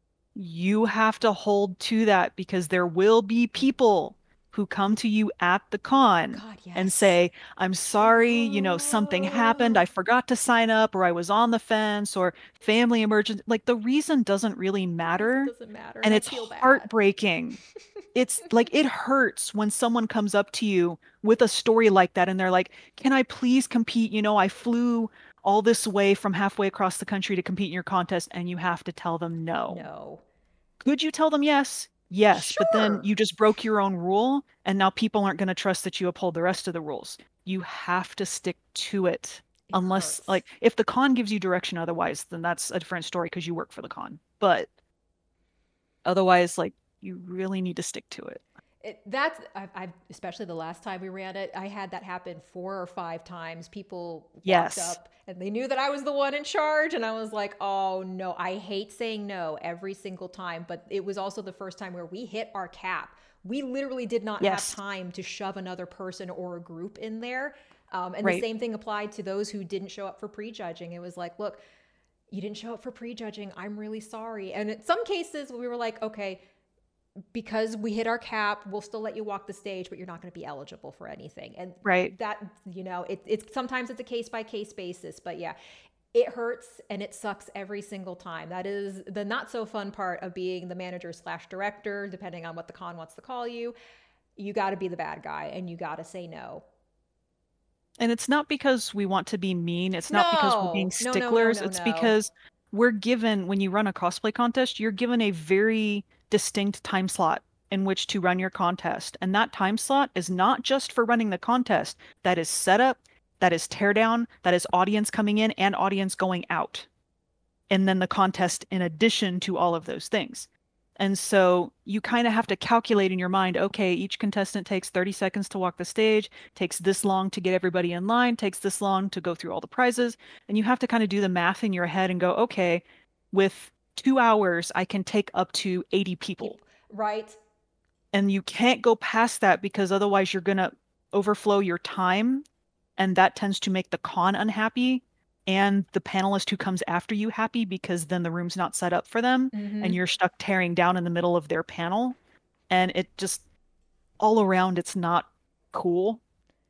you have to hold to that because there will be people who come to you at the con
God,
and
yes.
say, I'm sorry, you know, something happened. I forgot to sign up, or I was on the fence, or family emergency. Like the reason doesn't really
The reason
matter.
doesn't matter. And
And
I
it's
feel bad.
heartbreaking. It's like it hurts when someone comes up to you with a story like that and they're like, can I please compete? You know, I flew all this way from halfway across the country to compete in your contest, and you have to tell them no.
No.
Could you tell them yes? Yes, but then
Sure.
you just broke your own rule, and now people aren't going to trust that you uphold the rest of the rules. You have to stick to it.
It
Unless,
hurts.
like, if the con gives you direction otherwise, then that's a different story because you work for the con. But otherwise, like, you really need to stick to it.
It, that's I've, I've especially the last time we ran it, I had that happen four or five times. People walked
Yes.
up and they knew that I was the one in charge, and I was like, "Oh no, I hate saying no every single time." But it was also the first time where we hit our cap. We literally did not have
Yes.
time to shove another person or a group in there. Um, and the
Right.
same thing applied to those who didn't show up for prejudging. It was like, look, you didn't show up for prejudging. I'm really sorry. And in some cases, we were like, okay, because we hit our cap, we'll still let you walk the stage, but you're not going to be eligible for anything. And
Right.
that, you know, it, it's sometimes it's a case by case basis, but yeah, it hurts and it sucks every single time. That is the not so fun part of being the manager slash director, depending on what the con wants to call you. You got to be the bad guy and you got to say no.
And it's not because we want to be mean. It's not because we're being
No, no, no, no,
sticklers.
no,
It's
no.
because we're given, when you run a cosplay contest, you're given a very distinct time slot in which to run your contest. And that time slot is not just for running the contest, that is setup, that is teardown, that is audience coming in and audience going out. And then the contest in addition to all of those things. And so you kind of have to calculate in your mind, okay, each contestant takes thirty seconds to walk the stage, takes this long to get everybody in line, takes this long to go through all the prizes. And you have to kind of do the math in your head and go, okay, with two hours, I can take up to eighty people.
People, right?
And you can't go past that because otherwise you're going to overflow your time. And that tends to make the con unhappy and the panelist who comes after you happy because then the room's not set up for them
Mm-hmm.
and you're stuck tearing down in the middle of their panel. And it just all around it's not cool.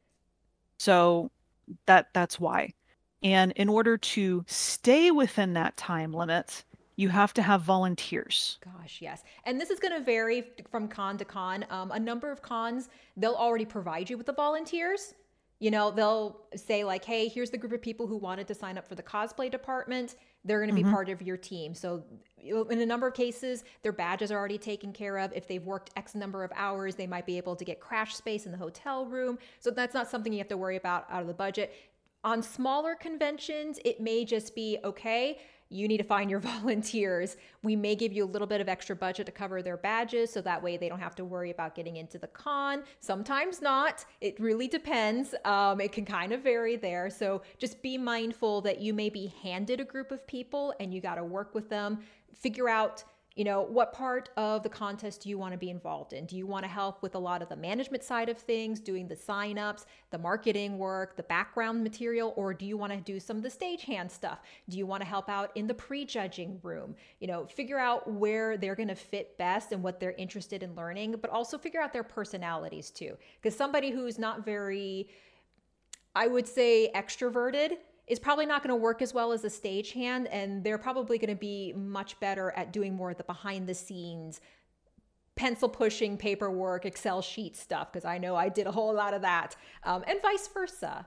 So that that's why. And in order to stay within that time limit, you have to have volunteers.
Gosh, yes. And this is going to vary from con to con. Um, a number of cons, they'll already provide you with the volunteers. You know, they'll say, like, hey, here's the group of people who wanted to sign up for the cosplay department. They're going to be
Hmm.
part of your team. So, in a number of cases, their badges are already taken care of. If they've worked X number of hours, they might be able to get crash space in the hotel room. So, that's not something you have to worry about out of the budget. On smaller conventions, it may just be okay, you need to find your volunteers. We may give you a little bit of extra budget to cover their badges so that way they don't have to worry about getting into the con. Sometimes not. It really depends. Um, it can kind of vary there. So just be mindful that you may be handed a group of people and you got to work with them, figure out You know, what part of the contest do you want to be involved in? Do you want to help with a lot of the management side of things, doing the signups, the marketing work, the background material, or do you want to do some of the stagehand stuff? Do you want to help out in the pre-judging room? You know, figure out where they're going to fit best and what they're interested in learning, but also figure out their personalities too. Because somebody who's not very, I would say, extroverted is probably not going to work as well as a stagehand, and they're probably going to be much better at doing more of the behind the scenes, pencil pushing, paperwork, Excel sheet stuff, because I know I did a whole lot of that, um, and vice versa.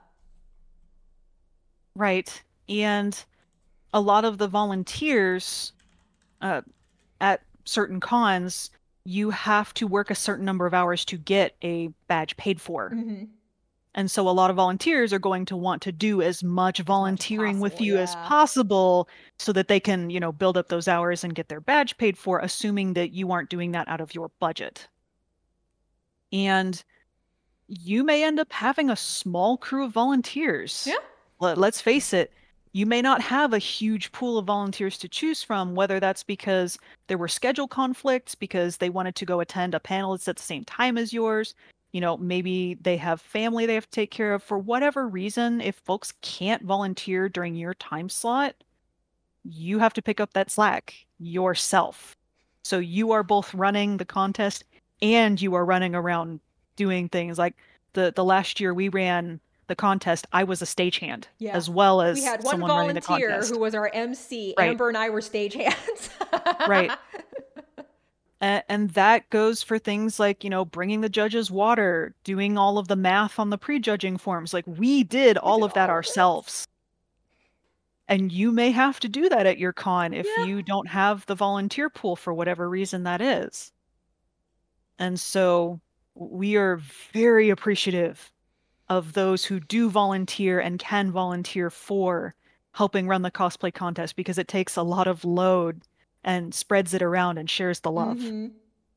Right. And a lot of the volunteers uh, at certain cons, you have to work a certain number of hours to get a badge paid for.
Mm-hmm.
And so a lot of volunteers are going to want to do as much
As much as
volunteering with
possible,
you as
yeah.
possible so that they can, you know, build up those hours and get their badge paid for, assuming that you aren't doing that out of your budget. And you may end up having a small crew of volunteers.
Yeah.
Let, let's face it, you may not have a huge pool of volunteers to choose from, whether that's because there were schedule conflicts, because they wanted to go attend a panel that's at the same time as yours. You know, maybe they have family they have to take care of. For whatever reason, if folks can't volunteer during your time slot, you have to pick up that slack yourself. So you are both running the contest and you are running around doing things like the the last year we ran the contest, I was a stagehand
Yeah.
as well
We
as
had one
someone running the
volunteer who
contest.
was our M C.
Right,
Amber and I were stagehands.
right. And, and that goes for things like, you know, bringing the judges water, doing all of the math on the pre-judging forms. Like we did
We
all
did
of that
all of it.
ourselves. And you may have to do that at your con if
Yeah.
you don't have the volunteer pool for whatever reason that is. And so we are very appreciative of those who do volunteer and can volunteer for helping run the cosplay contest because it takes a lot of load and spreads it around and shares the love.
Mm-hmm.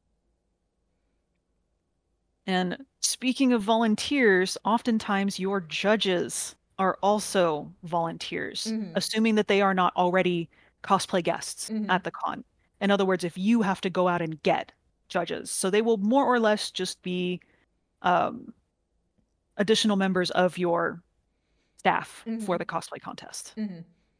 And speaking of volunteers, oftentimes your judges are also volunteers,
Mm-hmm.
assuming that they are not already cosplay guests
Mm-hmm.
at the con. In other words, if you have to go out and get judges, so they will more or less just be um, additional members of your staff for
Mm-hmm.
the cosplay contest.
Mm-hmm.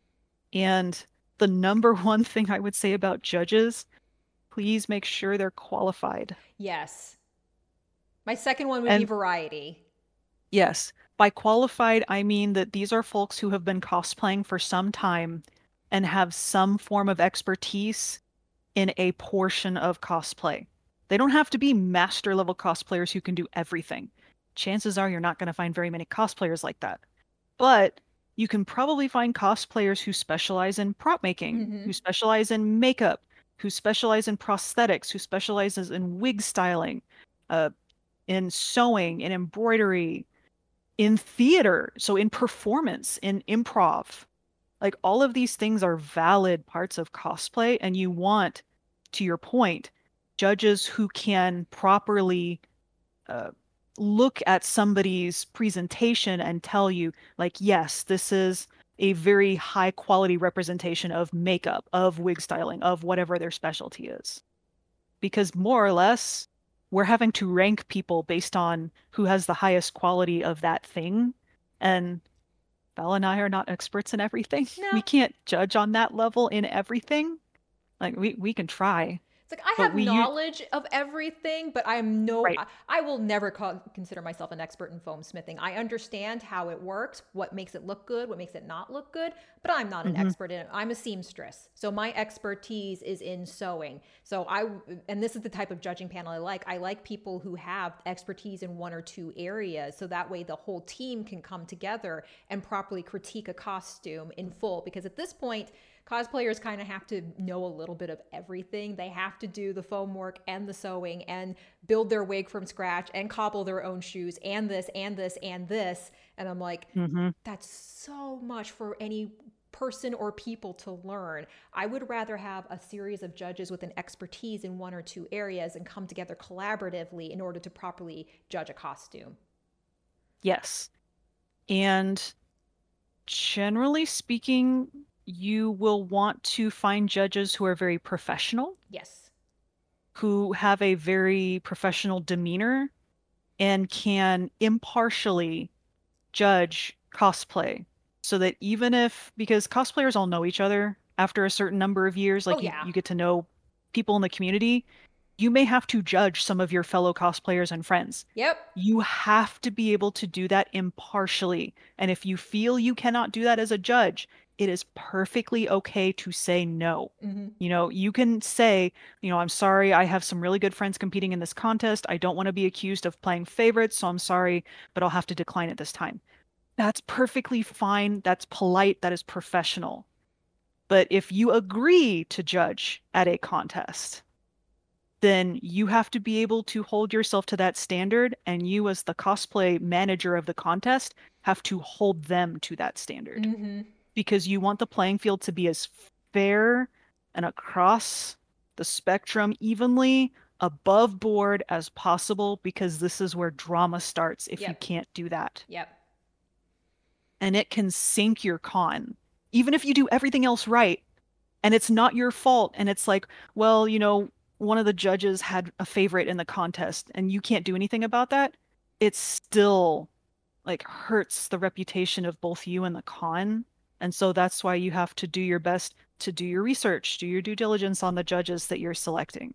And the number one thing I would say about judges, please make sure they're qualified.
Yes. My second one would be
And
variety.
yes, by qualified, I mean that these are folks who have been cosplaying for some time and have some form of expertise in a portion of cosplay. They don't have to be master level cosplayers who can do everything. Chances are you're not going to find very many cosplayers like that. But you can probably find cosplayers who specialize in prop making,
Mm-hmm.
who specialize in makeup, who specialize in prosthetics, who specializes in wig styling, uh, in sewing, in embroidery, in theater, so in performance, in improv. Like all of these things are valid parts of cosplay, and you want, to your point, judges who can properly uh, look at somebody's presentation and tell you, like, yes, this is a very high quality representation of makeup, of wig styling, of whatever their specialty is. Because more or less, we're having to rank people based on who has the highest quality of that thing. And Bella and I are not experts in everything.
No.
We can't judge on that level in everything. Like we we can try,
It's like I
but
have
we use
knowledge of everything, but I am no,
right.
I, I will never call, consider myself an expert in foam smithing. I understand how it works, what makes it look good, what makes it not look good, but I'm not an
Hmm.
expert in it. I'm a seamstress. So my expertise is in sewing. So I, and this is the type of judging panel I like. I like people who have expertise in one or two areas. So that way the whole team can come together and properly critique a costume in full. Because at this point, cosplayers kind of have to know a little bit of everything. They have to do the foam work and the sewing and build their wig from scratch and cobble their own shoes and this and this and this. And I'm like,
Hmm.
that's so much for any person or people to learn. I would rather have a series of judges with an expertise in one or two areas and come together collaboratively in order to properly judge a costume.
Yes. And generally speaking, you will want to find judges who are very professional,
Yes.
who have a very professional demeanor, and can impartially judge cosplay. So that even if, because cosplayers all know each other after a certain number of years,
Oh
like you,
yeah.
you get to know people in the community, you may have to judge some of your fellow cosplayers and friends.
Yep.
You have to be able to do that impartially. And if you feel you cannot do that as a judge, it is perfectly okay to say no.
Mm-hmm.
You know, you can say, you know, I'm sorry, I have some really good friends competing in this contest. I don't want to be accused of playing favorites, so I'm sorry, but I'll have to decline at this time. That's perfectly fine. That's polite. That is professional. But if you agree to judge at a contest, then you have to be able to hold yourself to that standard, and you, as the cosplay manager of the contest, have to hold them to that standard
Mm-hmm.
because you want the playing field to be as fair and across the spectrum evenly above board as possible because this is where drama starts if you
Yep.
can't do that.
Yep.
And it can sink your con. Even if you do everything else right, and it's not your fault, and it's like, well, you know, one of the judges had a favorite in the contest, and you can't do anything about that, it still like hurts the reputation of both you and the con. And so that's why you have to do your best to do your research, do your due diligence on the judges that you're selecting.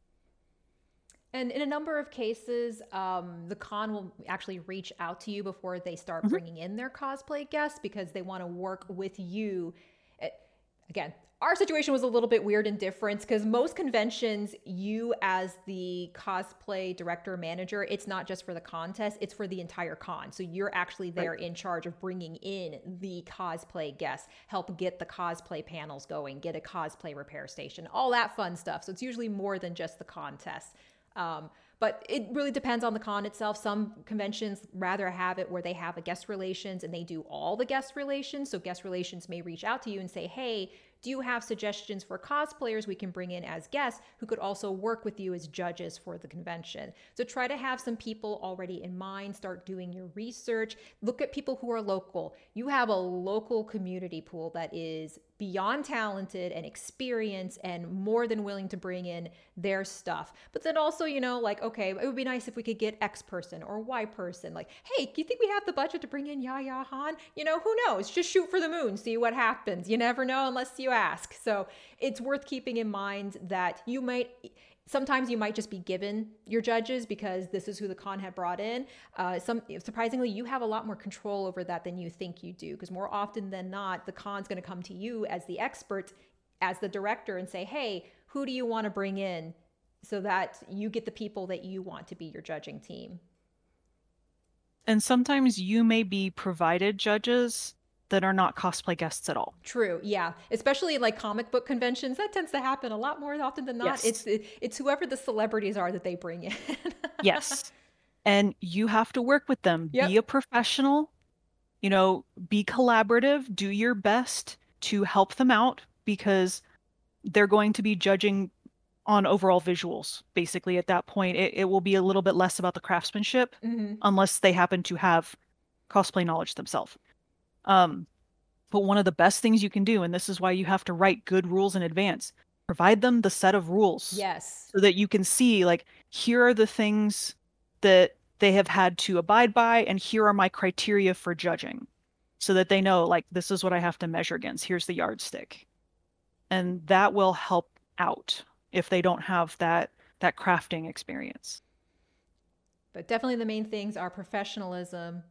And in a number of cases, um, the con will actually reach out to you before they start
Mhm.
bringing in their cosplay guests because they want to work with you. Eh, Again, our situation was a little bit weird and different because most conventions, you as the cosplay director manager, it's not just for the contest, it's for the entire con. So you're actually
Right.
there in charge of bringing in the cosplay guests, help get the cosplay panels going, get a cosplay repair station, all that fun stuff. So it's usually more than just the contest. Um, but it really depends on the con itself. Some conventions rather have it where they have a guest relations and they do all the guest relations. So guest relations may reach out to you and say, hey, do you have suggestions for cosplayers we can bring in as guests who could also work with you as judges for the convention? So try to have some people already in mind, start doing your research, look at people who are local. You have a local community pool that is beyond talented and experienced and more than willing to bring in their stuff. But then also, you know, like, okay, it would be nice if we could get X person or Y person. Like, hey, do you think we have the budget to bring in Yaya Han? You know, who knows? Just shoot for the moon, see what happens. You never know unless you ask. So it's worth keeping in mind that you might sometimes you might just be given your judges because this is who the con had brought in. Uh, some surprisingly, you have a lot more control over that than you think you do because more often than not, the con's going to come to you as the expert, as the director, and say, "Hey, who do you want to bring in?" So that you get the people that you want to be your judging team.
And sometimes you may be provided judges that are not cosplay guests at all.
True, yeah. Especially like comic book conventions, that tends to happen a lot more often than not. It's
Yes.
it, it's whoever the celebrities are that they bring in.
Yes. And you have to work with them. Be
Yep.
a professional, you know, be collaborative, do your best to help them out because they're going to be judging on overall visuals. Basically, at that point, it, it will be a little bit less about the craftsmanship
Mm-hmm.
unless they happen to have cosplay knowledge themselves. Um, but one of the best things you can do, and this is why you have to write good rules in advance, provide them the set of rules
Yes.
so that you can see, like, here are the things that they have had to abide by, and here are my criteria for judging, so that they know, like, this is what I have to measure against. Here's the yardstick. And that will help out if they don't have that that crafting experience.
But definitely the main things are professionalism,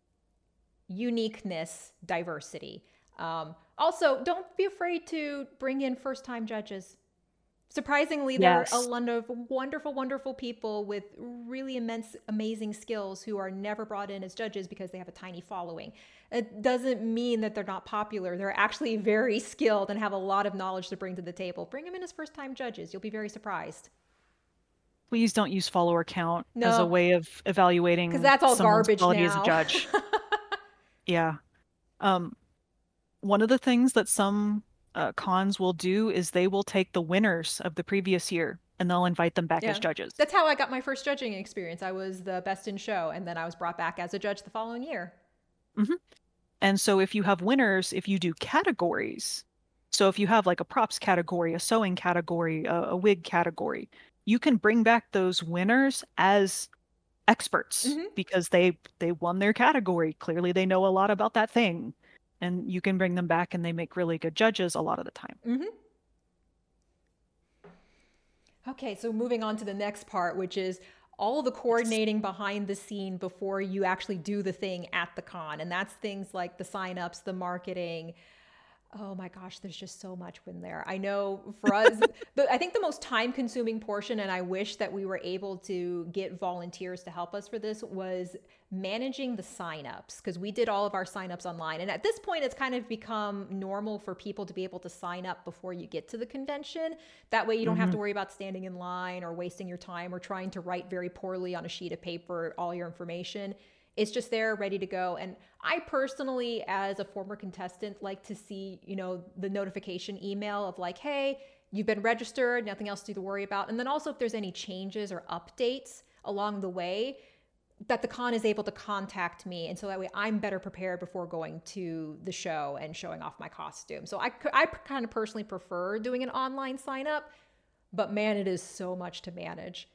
uniqueness, diversity. Um, also, don't be afraid to bring in first time judges. Surprisingly, there are a
Yes.
lot of wonderful, wonderful people with really immense, amazing skills who are never brought in as judges because they have a tiny following. It doesn't mean that they're not popular. They're actually very skilled and have a lot of knowledge to bring to the table. Bring them in as first time judges. You'll be very surprised.
Please don't use follower count as a
No,
way of
because
evaluating
that's all
someone's
garbage
quality as a
now.
judge. Yeah. Um, one of the things that some uh, cons will do is they will take the winners of the previous year and they'll invite them back as
Yeah.
judges.
That's how I got my first judging experience. I was the best in show, and then I was brought back as a judge the following year.
Hmm. And so if you have winners, if you do categories, so if you have like a props category, a sewing category, a, a wig category, you can bring back those winners as experts
Mm-hmm.
because they they won their category. Clearly they know a lot about that thing. And you can bring them back and they make really good judges a lot of the time.
Mm-hmm. Okay, so moving on to the next part, which is all the
Yes.
coordinating behind the scene before you actually do the thing at the con. And that's things like the signups, the marketing. Oh my gosh, there's just so much in there. I know for us, but I think the most time consuming portion, and I wish that we were able to get volunteers to help us for this, was managing the signups because we did all of our signups online. And at this point, it's kind of become normal for people to be able to sign up before you get to the convention. That way, you don't have
Hmm.
to worry about standing in line or wasting your time or trying to write very poorly on a sheet of paper all your information. It's just there ready to go. And I personally, as a former contestant, like to see, you know, the notification email of like, hey, you've been registered, nothing else to worry about. And then also if there's any changes or updates along the way, that the con is able to contact me. And so that way I'm better prepared before going to the show and showing off my costume. So I, I kind of personally prefer doing an online sign up, but man, it is so much to manage.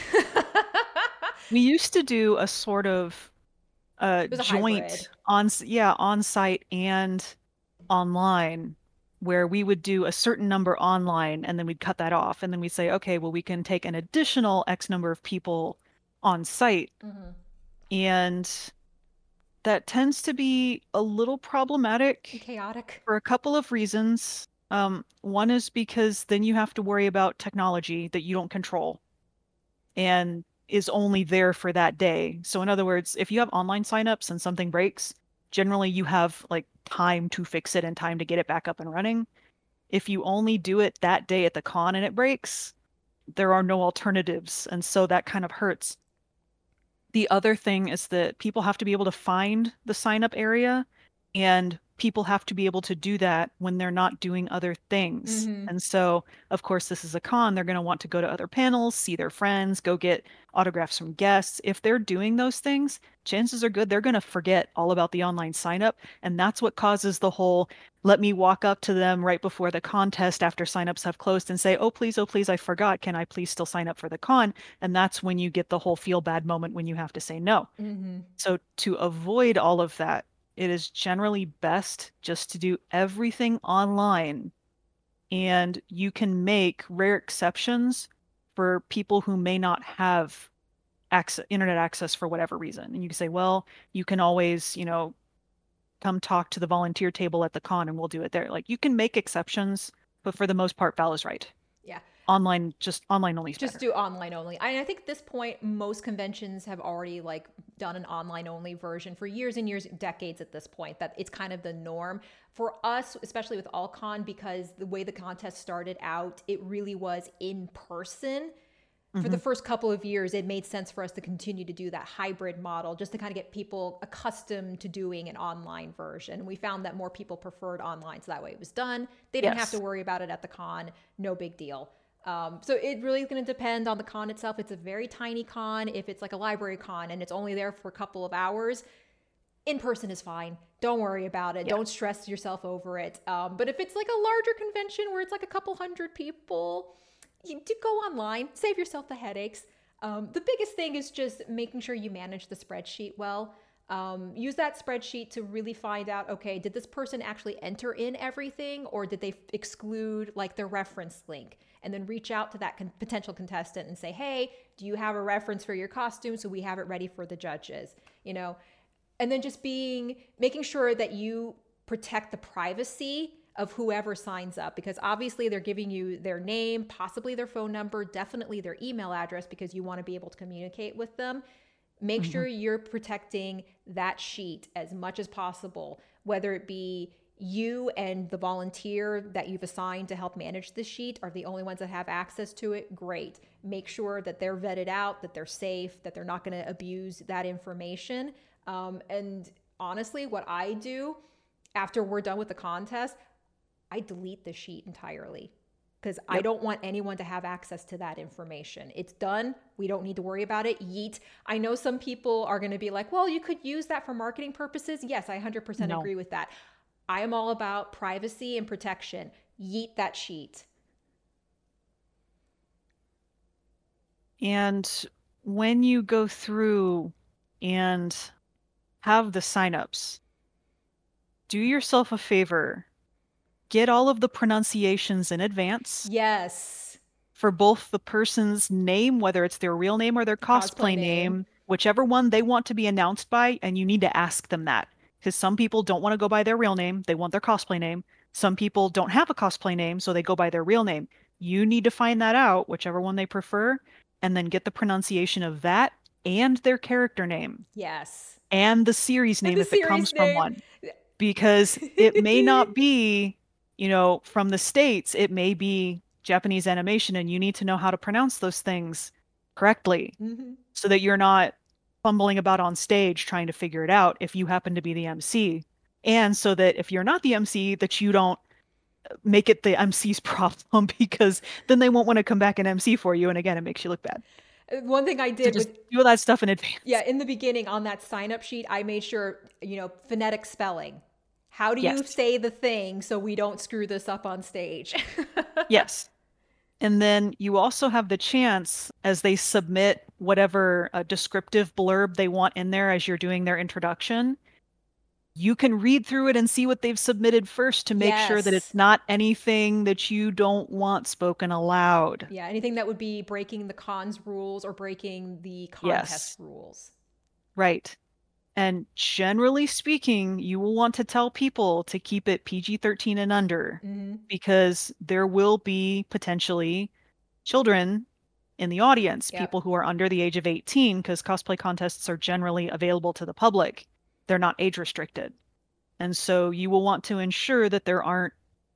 We used to do a sort of uh
It was a hybrid.
joint on yeah, on-site and online where we would do a certain number online and then we'd cut that off and then we'd say, okay, well, we can take an additional X number of people on site.
Mm-hmm.
And that tends to be a little problematic
Chaotic.
for a couple of reasons. Um, one is because then you have to worry about technology that you don't control and is only there for that day. So in other words, if you have online signups and something breaks, generally you have like time to fix it and time to get it back up and running. If you only do it that day at the con and it breaks, there are no alternatives, and so that kind of hurts. The other thing is that people have to be able to find the sign up area, and people have to be able to do that when they're not doing other things.
Mm-hmm.
And so, of course, this is a con. They're going to want to go to other panels, see their friends, go get autographs from guests. If they're doing those things, chances are good they're going to forget all about the online sign up. And that's what causes the whole let me walk up to them right before the contest after signups have closed and say, oh, please, oh, please, I forgot. Can I please still sign up for the con? And that's when you get the whole feel bad moment when you have to say no.
Mm-hmm.
So to avoid all of that, it is generally best just to do everything online. And you can make rare exceptions for people who may not have access, internet access for whatever reason. And you can say, well, you can always, you know, come talk to the volunteer table at the con and we'll do it there. Like you can make exceptions, but for the most part, Val is right.
Yeah.
Online, just online only is
Just
better.
do online only. I, I think at this point, most conventions have already like done an online only version for years and years, decades at this point, that it's kind of the norm. For us, especially with AllCon, because the way the contest started out, it really was in person. For the
Hmm.
first couple of years, it made sense for us to continue to do that hybrid model just to kind of get people accustomed to doing an online version. We found that more people preferred online, so that way it was done. They didn't have to
Yes.
worry about it at the con, no big deal. Um, so it really is going to depend on the con itself. It's a very tiny con. If it's like a library con and it's only there for a couple of hours, in person is fine. Don't worry about it.
Yeah.
Don't stress yourself over it. Um, but if it's like a larger convention where it's like a couple hundred people, you do go online, save yourself the headaches. Um, the biggest thing is just making sure you manage the spreadsheet well. Um, use that spreadsheet to really find out, okay, did this person actually enter in everything or did they exclude like their reference link? And then reach out to that con- potential contestant and say, hey, do you have a reference for your costume so we have it ready for the judges? You know, and then just being making sure that you protect the privacy of whoever signs up, because obviously they're giving you their name, possibly their phone number, definitely their email address, because you want to be able to communicate with them. Make
Hmm.
sure you're protecting that sheet as much as possible, whether it be you and the volunteer that you've assigned to help manage the sheet are the only ones that have access to it. Great. Make sure that they're vetted out, that they're safe, that they're not going to abuse that information. Um, and honestly, what I do after we're done with the contest, I delete the sheet entirely. because I
Yep.
don't want anyone to have access to that information. It's done. We don't need to worry about it. Yeet. I know some people are going to be like, well, you could use that for marketing purposes. Yes, I one hundred percent
No.
agree with that. I am all about privacy and protection. Yeet that sheet.
And when you go through and have the signups, do yourself a favor. Get all of the pronunciations in advance
Yes.
for both the person's name, whether it's their real name or their
Cosplay
cosplay
name.
name, whichever one they want to be announced by, and you need to ask them that. Because some people don't want to go by their real name, they want their cosplay name. Some people don't have a cosplay name, so they go by their real name. You need to find that out, whichever one they prefer, and then get the pronunciation of that and their character name
Yes.
and the series
And
name
the
if it comes
series
from
name.
one. Because it may not be, you know, from the States, it may be Japanese animation, and you need to know how to pronounce those things correctly
Mm-hmm.
so that you're not fumbling about on stage trying to figure it out if you happen to be the M C. And so that if you're not the M C, that you don't make it the M C's problem, because then they won't want to come back and M C for you. And again, it makes you look bad.
One thing I
So
did
just
with
do all that stuff in advance.
yeah, in the beginning on that sign up sheet, I made sure, you know, phonetic spelling. How do you
Yes.
say the thing so we don't screw this up on stage?
Yes. And then you also have the chance, as they submit whatever uh, descriptive blurb they want in there as you're doing their introduction, you can read through it and see what they've submitted first to make sure that
Yes.
it's not anything that you don't want spoken aloud.
Yeah, anything that would be breaking the cons rules or breaking the contest
Yes,
rules.
right. And generally speaking, you will want to tell people to keep it P G thirteen and under,
Mm-hmm.
because there will be potentially children in the audience,
Yep.
people who are under the age of eighteen, because cosplay contests are generally available to the public. They're not age restricted. And so you will want to ensure that there aren't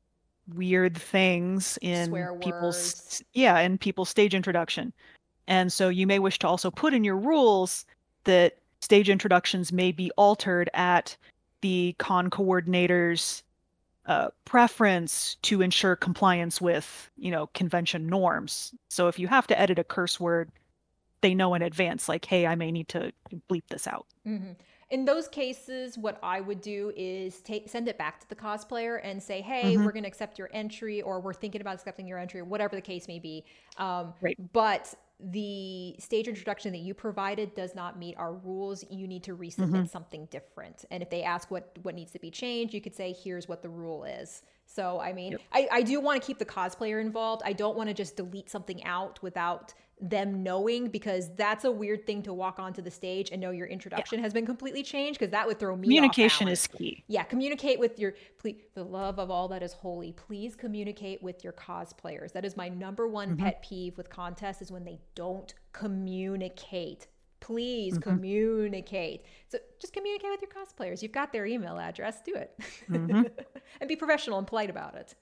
weird things in
Swear
people's,
words.
yeah, in people's stage introduction. And so you may wish to also put in your rules that stage introductions may be altered at the con coordinator's uh, preference to ensure compliance with, you know, convention norms. So if you have to edit a curse word, they know in advance, like, hey, I may need to bleep this out.
Mm-hmm. In those cases, what I would do is take send it back to the cosplayer and say, "Hey,
Mm-hmm.
we're going to accept your entry, or we're thinking about accepting your entry, or whatever the case may be." Um,
Right.
but the stage introduction that you provided does not meet our rules. You need to resubmit
Mm-hmm.
something different. And if they ask what what needs to be changed, you could say, "Here's what the rule is." So, I mean,
Yep.
I, I do want to keep the cosplayer involved. I don't want to just delete something out without them knowing, because that's a weird thing to walk onto the stage and know your introduction has been completely changed, because that would throw me off
Communication
balance.
is key.
Yeah, communicate with your, please, the love of all that is holy, please communicate with your cosplayers. That is my number one
Mm-hmm.
pet peeve with contests, is when they don't communicate. Please
Mm-hmm.
communicate. So just communicate with your cosplayers. You've got their email address. Do it.
Mm-hmm.
And be professional and polite about it.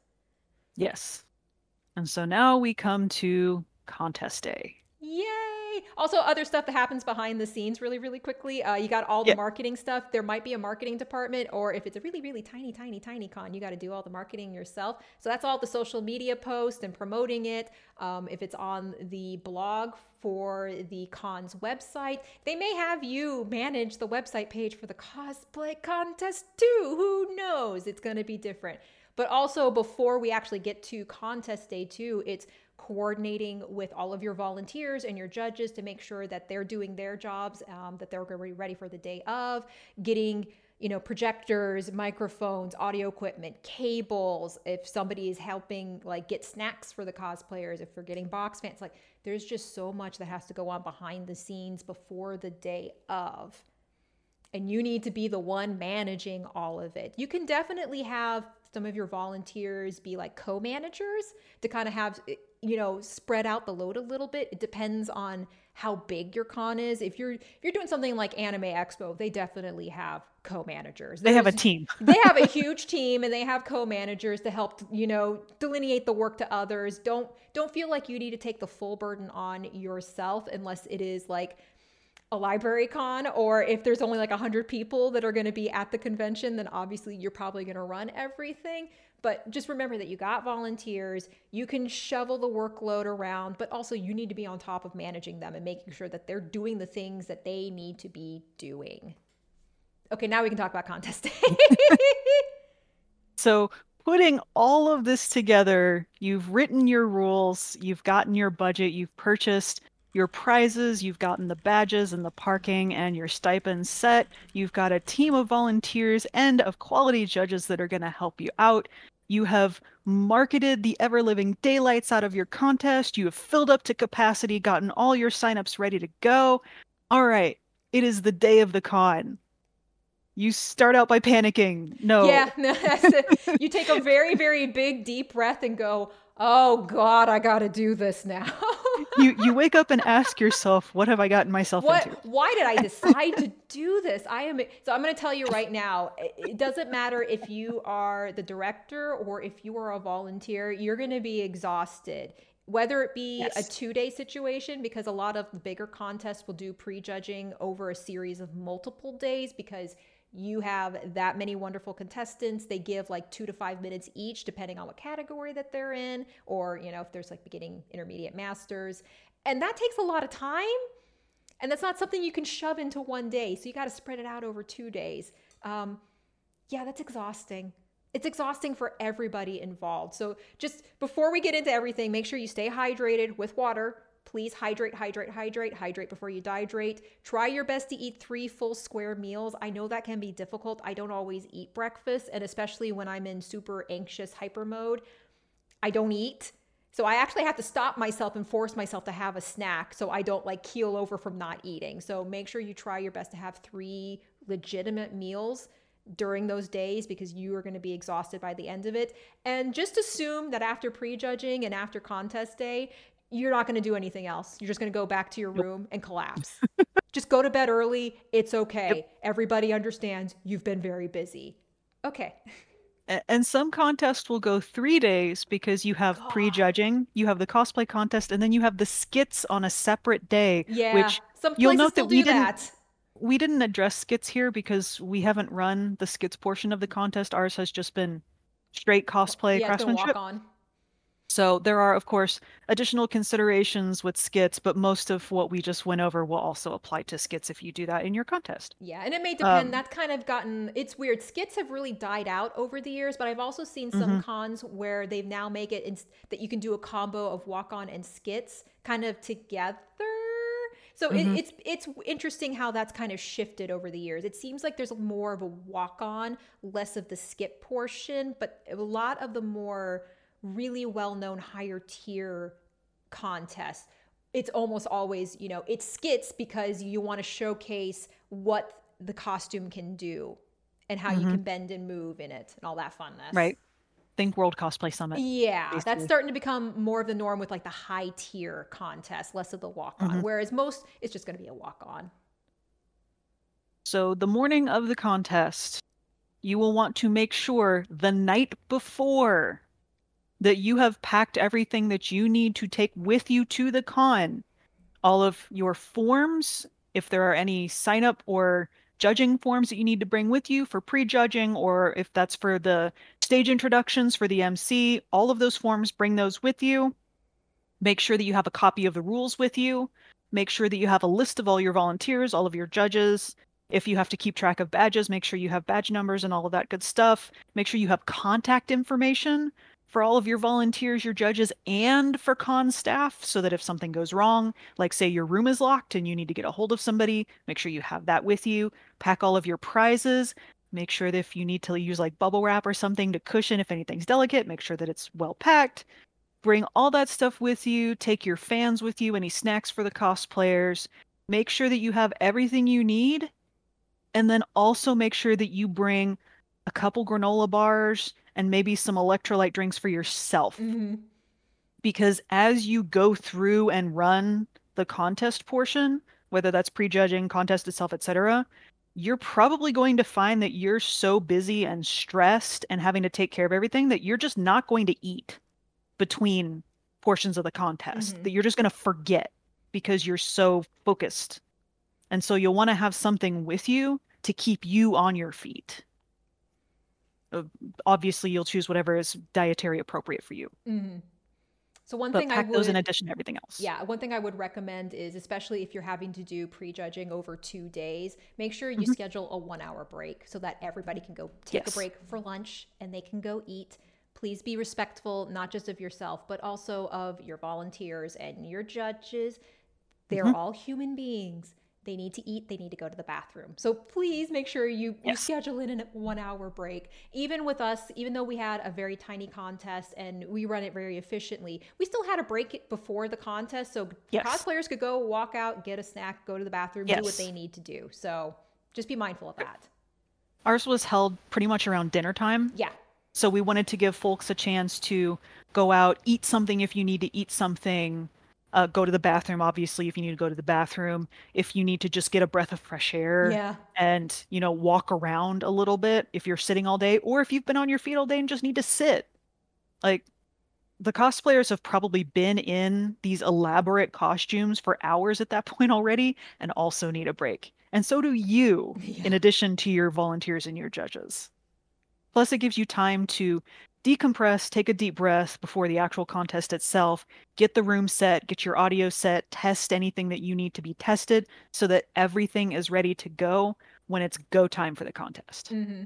Yes. And so now we come to contest day.
Yay! Also, other stuff that happens behind the scenes really, really quickly. Uh, you got all the
Yeah.
marketing stuff. There might be a marketing department, or if it's a really, really tiny, tiny, tiny con, you got to do all the marketing yourself. So that's all the social media posts and promoting it. Um, if it's on the blog for the con's website, they may have you manage the website page for the cosplay contest too. Who knows? It's going to be different. But also, before we actually get to contest day two, it's coordinating with all of your volunteers and your judges to make sure that they're doing their jobs, um, that they're going to be ready for the day of, getting, you know, projectors, microphones, audio equipment, cables. If somebody is helping, like, get snacks for the cosplayers, if we're getting box fans, like, there's just so much that has to go on behind the scenes before the day of. And you need to be the one managing all of it. You can definitely have some of your volunteers be like co-managers to kind of have, you know, spread out the load a little bit. It depends on how big your con is. If you're if you're doing something like Anime Expo, they definitely have co-managers.
They have a
There's-
team.
they have a huge team, and they have co-managers to help, you know, delineate the work to others. Don't don't feel like you need to take the full burden on yourself unless it is like a library con, or if there's only like one hundred people that are going to be at the convention, then obviously you're probably going to run everything. But just remember that you got volunteers, you can shovel the workload around, but also you need to be on top of managing them and making sure that they're doing the things that they need to be doing. Okay, now we can talk about contest day.
So putting all of this together, you've written your rules, you've gotten your budget, you've purchased your prizes, you've gotten the badges and the parking and your stipends set. You've got a team of volunteers and of quality judges that are going to help you out. You have marketed the ever-living daylights out of your contest. You have filled up to capacity, gotten all your signups ready to go. All right, it is the day of the con. You start out by panicking. No.
Yeah, no, that's it. You take a very, very big, deep breath and go, oh God, I got to do this now.
you you wake up and ask yourself, what have I gotten myself
what,
into?
Why did I decide to do this? I am so I'm going to tell you right now, it doesn't matter if you are the director or if you are a volunteer, you're going to be exhausted. Whether it be yes. a two-day situation, because a lot of the bigger contests will do pre-judging over a series of multiple days because you have that many wonderful contestants. They give like two to five minutes each, depending on what category that they're in, or, you know, if there's like beginning, intermediate, masters. And that takes a lot of time. And that's not something you can shove into one day. So you got to spread it out over two days. Um, yeah, that's exhausting. It's exhausting for everybody involved. So just before we get into everything, make sure you stay hydrated with water. Please hydrate, hydrate, hydrate, hydrate before you dehydrate. Try your best to eat three full square meals. I know that can be difficult. I don't always eat breakfast, and especially when I'm in super anxious hyper mode, I don't eat. So I actually have to stop myself and force myself to have a snack so I don't like keel over from not eating. So make sure you try your best to have three legitimate meals during those days because you are going to be exhausted by the end of it. And just assume that after prejudging and after contest day, you're not going to do anything else. You're just going to go back to your room and collapse. Just go to bed early. It's okay. Yep. Everybody understands you've been very busy. Okay.
And some contests will go three days because you have God. prejudging, you have the cosplay contest, and then you have the skits on a separate day.
Yeah.
Which
some
you'll note
that
we
that.
didn't we didn't address skits here because we haven't run the skits portion of the contest. Ours has just been straight cosplay
yeah,
craftsmanship.
Walk on.
So there are, of course, additional considerations with skits, but most of what we just went over will also apply to skits if you do that in your contest.
Yeah, and it may depend. Um, That's kind of gotten, it's weird. Skits have really died out over the years, but I've also seen some mm-hmm. cons where they've now make it in, that you can do a combo of walk-on and skits kind of together. So mm-hmm. it, it's it's interesting how that's kind of shifted over the years. It seems like there's more of a walk-on, less of the skit portion, but a lot of the more really well-known higher tier contests, it's almost always, you know, it's skits because you want to showcase what the costume can do and how mm-hmm. you can bend and move in it and all that funness.
Right. Think World Cosplay Summit.
Yeah, basically. That's starting to become more of the norm with like the high tier contest, less of the walk-on, mm-hmm. whereas most it's just going to be a walk-on.
So the morning of the contest, you will want to make sure the night before that you have packed everything that you need to take with you to the con. All of your forms, if there are any sign up or judging forms that you need to bring with you for pre-judging, or if that's for the stage introductions for the M C, all of those forms, bring those with you. Make sure that you have a copy of the rules with you. Make sure that you have a list of all your volunteers, all of your judges. If you have to keep track of badges, make sure you have badge numbers and all of that good stuff. Make sure you have contact information for all of your volunteers, your judges, and for con staff, so that if something goes wrong, like say your room is locked and you need to get a hold of somebody, make sure you have that with you. Pack all of your prizes. Make sure that if you need to use like bubble wrap or something to cushion if anything's delicate, make sure that it's well packed. Bring all that stuff with you. Take your fans with you, any snacks for the cosplayers. Make sure that you have everything you need. And then also make sure that you bring a couple granola bars and maybe some electrolyte drinks for yourself.
Mm-hmm.
Because as you go through and run the contest portion, whether that's prejudging, contest itself, et cetera, you're probably going to find that you're so busy and stressed and having to take care of everything that you're just not going to eat between portions of the contest, mm-hmm. that you're just going to forget because you're so focused And so you'll want to have something with you to keep you on your feet. Uh, Obviously, you'll choose whatever is dietary appropriate for you,
Hmm. So one
but
thing I
pack those in
would,
addition to everything else.
yeah, one thing I would recommend is, especially if you're having to do prejudging over two days, make sure you
Hmm.
schedule a one hour break so that everybody can go take a
Yes.
break for lunch and they can go eat. Please be respectful, not just of yourself, but also of your volunteers and your judges. They're
Hmm.
all human beings. They need to eat, they need to go to the bathroom. So please make sure you you
Yes.
schedule in a one hour break. Even with us, even though we had a very tiny contest and we run it very efficiently, we still had a break before the contest so
Yes.
cosplayers could go walk out, get a snack, go to the bathroom, do what
Yes.
they need to do. So just be mindful of that.
Ours was held pretty much around dinner time.
Yeah.
So we wanted to give folks a chance to go out, eat something if you need to eat something, uh, go to the bathroom, obviously, if you need to go to the bathroom, if you need to just get a breath of fresh air
Yeah.
and, you know, walk around a little bit if you're sitting all day, or if you've been on your feet all day and just need to sit. Like, the cosplayers have probably been in these elaborate costumes for hours at that point already and also need a break. And so do you,
Yeah.
in addition to your volunteers and your judges. Plus, it gives you time to decompress, take a deep breath before the actual contest itself, get the room set, get your audio set, test anything that you need to be tested so that everything is ready to go when it's go time for the contest.
Mm-hmm.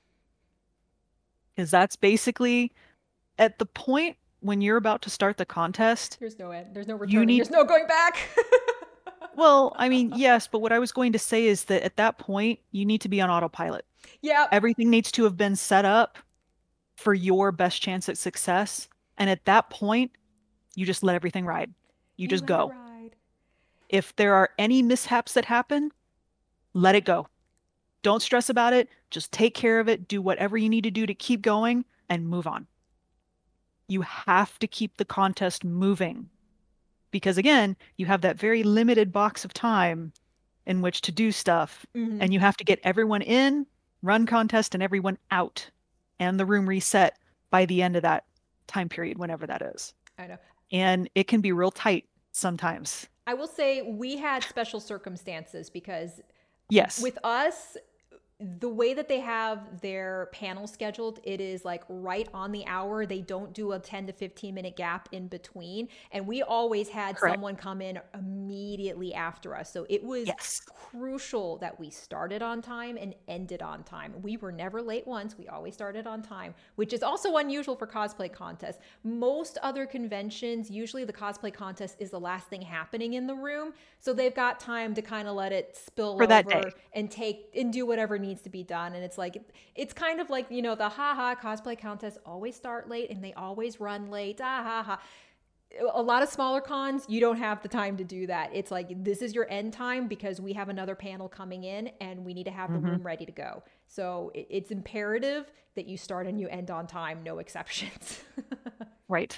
Because that's basically at the point when you're about to start the contest,
There's no end. There's no
you
returning.
need,
There's no going back.
well, I mean, yes, but what I was going to say is that at that point, you need to be on autopilot.
Yep.
Everything needs to have been set up for your best chance at success. And at that point, you just let everything ride. You
You
just
let it
go.
ride.
If there are any mishaps that happen, let it go. Don't stress about it. Just take care of it. Do whatever you need to do to keep going and move on. You have to keep the contest moving because, again, you have that very limited box of time in which to do stuff.
Mm-hmm.
And you have to get everyone in, run contest, and everyone out, and the room reset by the end of that time period, whenever that is.
I know.
And it can be real tight sometimes.
I will say we had special circumstances because
Yes.
with us, the way that they have their panel scheduled, it is like right on the hour. They don't do a ten to fifteen minute gap in between. And we always had
Correct.
someone come in immediately after us. So it was
Yes.
crucial that we started on time and ended on time. We were never late once. We always started on time, which is also unusual for cosplay contests. Most other conventions, usually the cosplay contest is the last thing happening in the room. So they've got time to kind of let it spill
For that day.
over and take and do whatever needs to be done. And it's like, it's kind of like, you know, the haha cosplay contests always start late and they always run late. Ah, ha, ha. A lot of smaller cons, you don't have the time to do that. It's like, this is your end time because we have another panel coming in and we need to have the
Mm-hmm.
room ready to go. So it, it's imperative that you start and you end on time, no exceptions.
Right.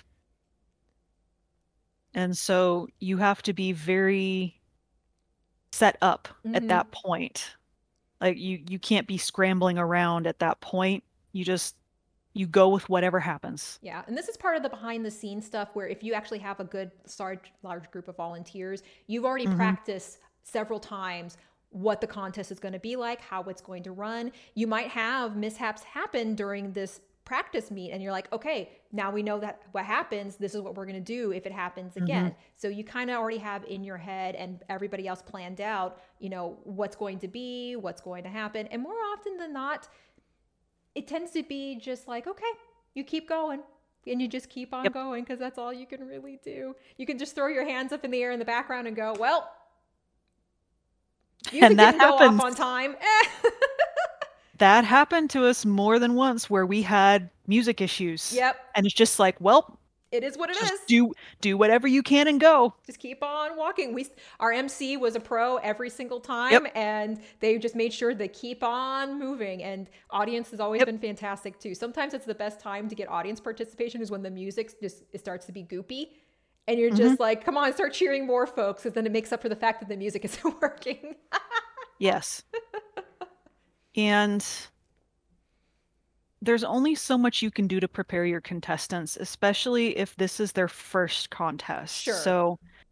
And so you have to be very set up at
Mm-hmm.
that point. Like you you can't be scrambling around at that point. You just you go with whatever happens.
Yeah, and this is part of the behind the scenes stuff where if you actually have a good large large group of volunteers, you've already
Mm-hmm.
practiced several times what the contest is going to be like, how it's going to run. You might have mishaps happen during this practice meet and you're like, okay, now we know that what happens, this is what we're going to do if it happens again.
Mm-hmm.
So you kind of already have in your head and everybody else planned out, you know, what's going to be, what's going to happen. And more often than not, it tends to be just like, okay, you keep going and you just keep on
Yep.
going because that's all you can really do. You can just throw your hands up in the air in the background and go, well, music
And that
didn't go
happens.
off on time. Eh.
That happened to us more than once where we had music issues.
Yep,
And it's just like, well,
it is what it
just
is.
do do whatever you can and go.
Just keep on walking. We our M C was a pro every single time,
Yep.
and they just made sure to keep on moving. And audience has always
Yep.
been fantastic too. Sometimes it's the best time to get audience participation is when the music just it starts to be goopy, and you're
Mhm.
just like, "Come on, start cheering more, folks!" Because then it makes up for the fact that the music isn't working.
Yes. And there's only so much you can do to prepare your contestants, especially if this is their first contest.
Sure.
So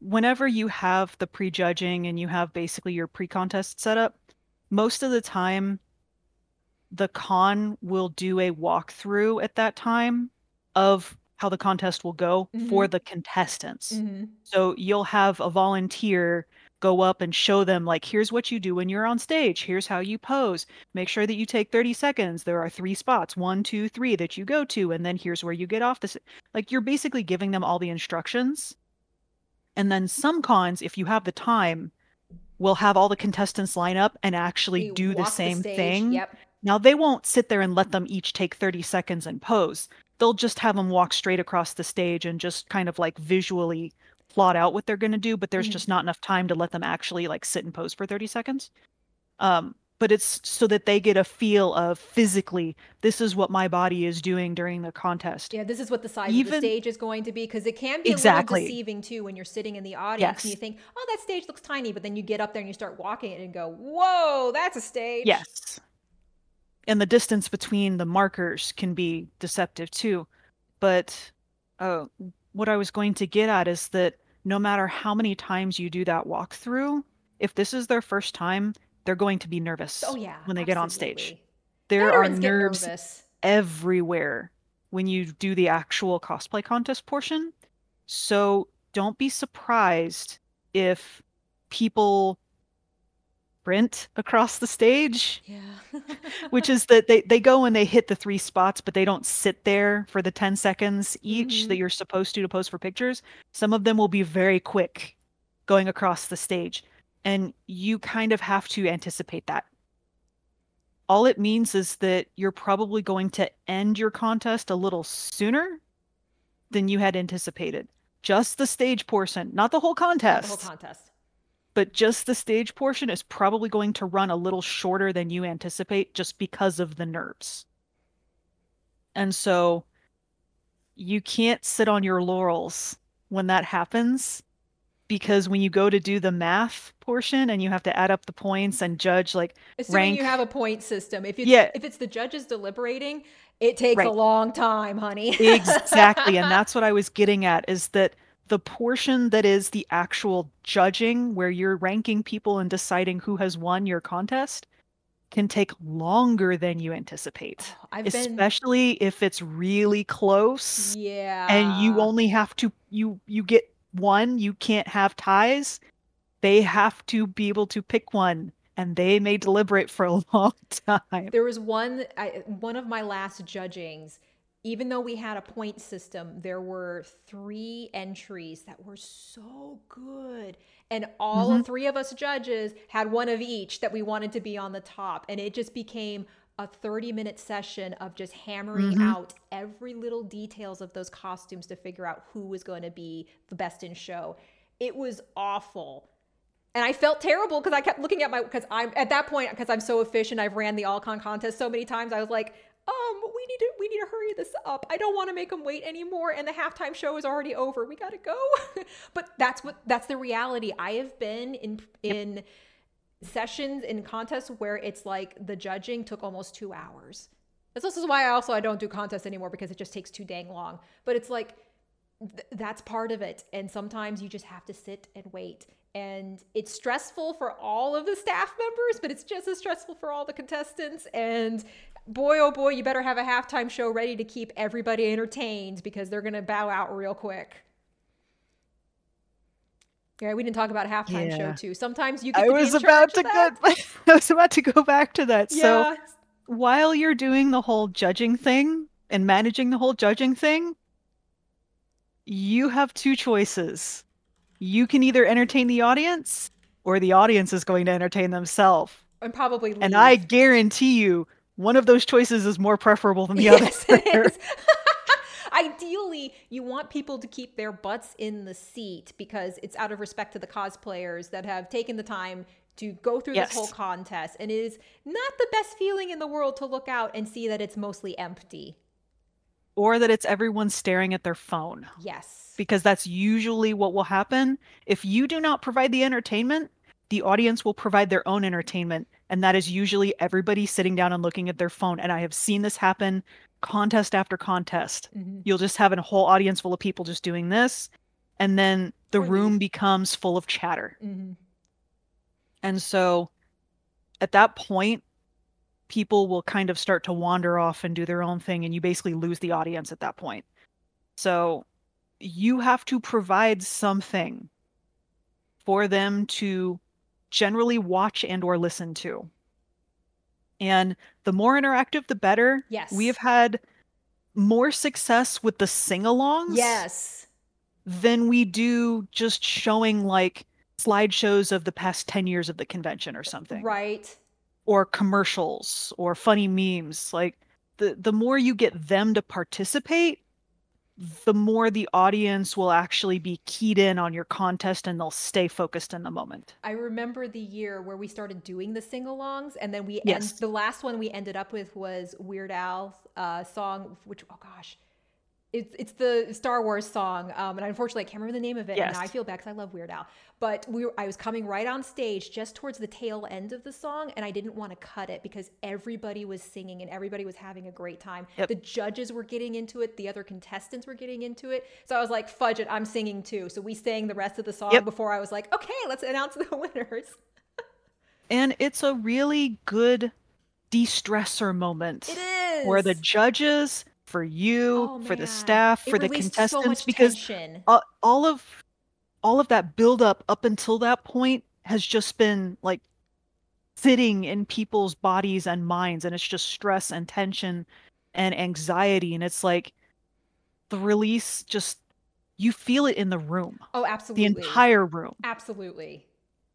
whenever you have the prejudging and you have basically your pre-contest setup, most of the time the con will do a walkthrough at that time of how the contest will go
Mm-hmm.
for the contestants.
Mm-hmm.
So you'll have a volunteer go up and show them, like, here's what you do when you're on stage. Here's how you pose. Make sure that you take thirty seconds. There are three spots, one, two, three, that you go to, and then here's where you get off this. Like, you're basically giving them all the instructions. And then some cons, if you have the time, will have all the contestants line up and actually
You
do the
walk the
same
stage.
thing.
Yep.
Now, they won't sit there and let them each take thirty seconds and pose. They'll just have them walk straight across the stage and just kind of like visually plot out what they're going to do, but there's
Mm-hmm.
just not enough time to let them actually like sit and pose for thirty seconds. Um, but it's so that they get a feel of physically, this is what my body is doing during the contest.
Yeah, this is what the size of the
Even
stage is going to be, because it can be a little
exactly.
deceiving too when you're sitting in the audience and you
Yes.
think, oh, that stage looks tiny, but then you get up there and you start walking it and go, whoa, that's a stage.
Yes. And the distance between the markers can be deceptive too. But uh, what I was going to get at is that no matter how many times you do that walkthrough, if this is their first time, they're going to be nervous
Oh yeah,
when they get on stage.
absolutely.
There are
Veterans get
nerves
nervous.
everywhere when you do the actual cosplay contest portion. So don't be surprised if people sprint across the stage,
Yeah.
which is that they, they go and they hit the three spots, but they don't sit there for the ten seconds each
Mhm.
that you're supposed to to pose for pictures. Some of them will be very quick going across the stage, and you kind of have to anticipate that. All it means is that you're probably going to end your contest a little sooner than you had anticipated. Just the stage portion, not the whole
Not the whole
contest,
contest.
but just the stage portion is probably going to run a little shorter than you anticipate just because of the nerves. And so you can't sit on your laurels when that happens, because when you go to do the math portion and you have to add up the points and judge like
Assuming
rank.
you have a point system. If it's
Yeah,
if it's the judges deliberating, it takes a
right.
long time, honey.
Exactly. And that's what I was getting at, is that the portion that is the actual judging, where you're ranking people and deciding who has won your contest, can take longer than you anticipate,
Oh, I've been
especially if it's really close and you
yeah.
only have to you you get one, you can't have ties. They have to be able to pick one, and they may deliberate for a long time.
There was one I, one of my last judgings. Even though we had a point system, there were three entries that were so good. And all
Hmm.
of three of us judges had one of each that we wanted to be on the top. And it just became a thirty minute session of just hammering
Hmm.
out every little details of those costumes to figure out who was going to be the best in show. It was awful. And I felt terrible because I kept looking at my, because I'm at that point, because I'm so efficient, I've ran the Allcon contest so many times. I was like, um, we need to, we need to hurry this up. I don't want to make them wait anymore. And the halftime show is already over. We got to go. But that's what, that's the reality. I have been in,
Yep.
in sessions in contests where it's like the judging took almost two hours. This is why I also, I don't do contests anymore, because it just takes too dang long. But it's like, th- that's part of it. And sometimes you just have to sit and wait. And it's stressful for all of the staff members, but it's just as stressful for all the contestants. And boy, oh boy, you better have a halftime show ready to keep everybody entertained, because they're going to bow out real quick. Yeah, we didn't talk about a halftime show
Yeah.
too. Sometimes you get
I
to be
was
in
about
charge
to
of that.
go I was about to go back to that. So
Yeah.
while you're doing the whole judging thing and managing the whole judging thing, you have two choices. You can either entertain the audience, or the audience is going to entertain themselves.
And probably leave.
And I guarantee you, one of those choices is more preferable than the
Yes,
other.
it is. Ideally, you want people to keep their butts in the seat, because it's out of respect to the cosplayers that have taken the time to go through
Yes.
this whole contest. And it is not the best feeling in the world to look out and see that it's mostly empty.
Or that it's everyone staring at their phone.
Yes.
Because that's usually what will happen. If you do not provide the entertainment, the audience will provide their own entertainment. And that is usually everybody sitting down and looking at their phone. And I have seen this happen contest after contest.
Mhm.
You'll just have a whole audience full of people just doing this. And then the
Or leave.
room becomes full of chatter.
Mm-hmm.
And so at that point, people will kind of start to wander off and do their own thing, and you basically lose the audience at that point. So you have to provide something for them to generally watch and or listen to. And the more interactive, the better. We have
Yes.
had more success with the sing-alongs
Yes.
than we do just showing like slideshows of the past ten years of the convention or something,
Right.
or commercials or funny memes. Like the the more you get them to participate, the more the audience will actually be keyed in on your contest and they'll stay focused in the moment.
I remember the year where we started doing the sing-alongs, and then we end
Yes.
the last one we ended up with was Weird Al's uh, song, which oh gosh, it's it's the Star Wars song, um, and unfortunately I can't remember the name of it. And now I
Yes.
feel bad because I love Weird Al. But we were, I was coming right on stage just towards the tail end of the song, and I didn't want to cut it because everybody was singing and everybody was having a great time.
Yep.
The judges were getting into it, the other contestants were getting into it. So I was like, "Fudge it, I'm singing too." So we sang the rest of the song
Yep.
before I was like, "Okay, let's announce the winners."
And it's a really good de-stressor moment
It
for the
is.
judges, for you,
Oh
for the
man,
staff,
it
for the
released so
contestants,
much
because
tension.
uh, all of all of that build up up until that point has just been like sitting in people's bodies and minds, and it's just stress and tension and anxiety, and it's like the release just, you feel it in the room,
Oh,
the
absolutely.
entire room.
Absolutely.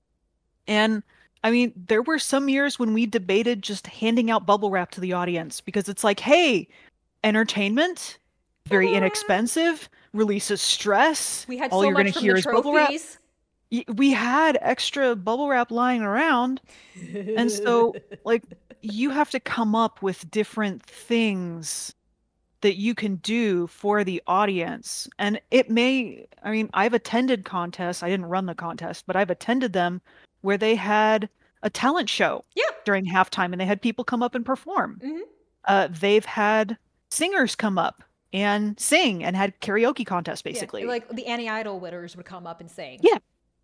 And I mean, there were some years when we debated just handing out bubble wrap to the audience because it's like, hey, entertainment, very
Bubble wrap.
inexpensive, releases stress.
We had
All
so
you're going
much
to
from the
hear is bubble wrap.
trophies.
Y- We had extra bubble wrap lying around. And so, like, you have to come up with different things that you can do for the audience. And it may, I mean, I've attended contests. I didn't run the contest, but I've attended them where they had a talent show
Yeah.
during halftime and they had people come up and perform.
Mm-hmm.
Uh, they've had singers come up and sing and had karaoke contests,
Yeah.
basically.
Like the Annie Idol winners would come up and sing.
Yeah.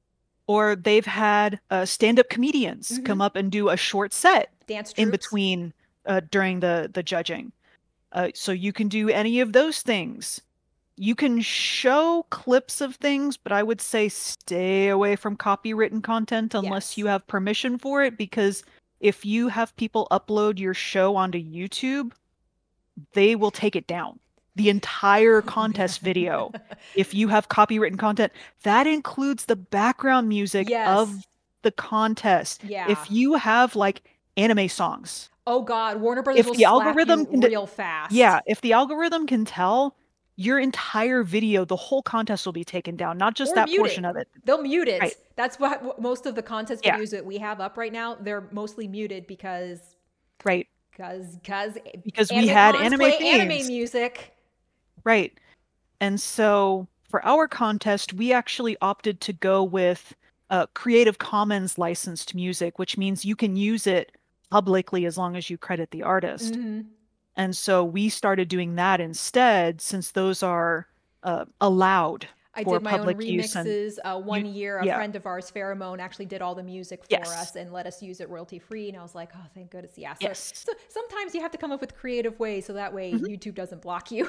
Or they've had uh, stand-up comedians
Mm-hmm.
come up and do a short set
Dance
in
troops.
between uh, during the the judging. Uh, so you can do any of those things. You can show clips of things, but I would say stay away from copywritten content unless
Yes.
you have permission for it, because if you have people upload your show onto YouTube, they will take it down. The entire
Oh,
contest
man.
video, if you have copywritten content, that includes the background music of
Yes.
the contest.
Yeah.
If you have like anime songs,
Oh God, Warner Brothers
if
will
the
slap
algorithm
you
can, d-
real fast.
yeah, if the algorithm can tell, your entire video, the whole contest will be taken down, not just
Or
that
mute
portion
it.
of it.
They'll mute it.
Right.
That's what what most of the contest
Yeah.
videos that we have up right now, they're mostly muted because
Right.
because because
Because we
anime
had
cons
anime
play
themes.
anime music.
Right. And so for our contest, we actually opted to go with uh, Creative Commons licensed music, which means you can use it publicly as long as you credit the artist.
Mm-hmm.
And so we started doing that instead, since those are uh, allowed
I
for
did my own
public use. And
remixes. Uh, one
you,
year, a
yeah,
friend of ours, Pheromone, actually did all the music for
yes,
us and let us use it royalty free. And I was like, oh, thank goodness. Yeah. So,
yes.
so sometimes you have to come up with creative ways so that way
Mhm.
YouTube doesn't block you.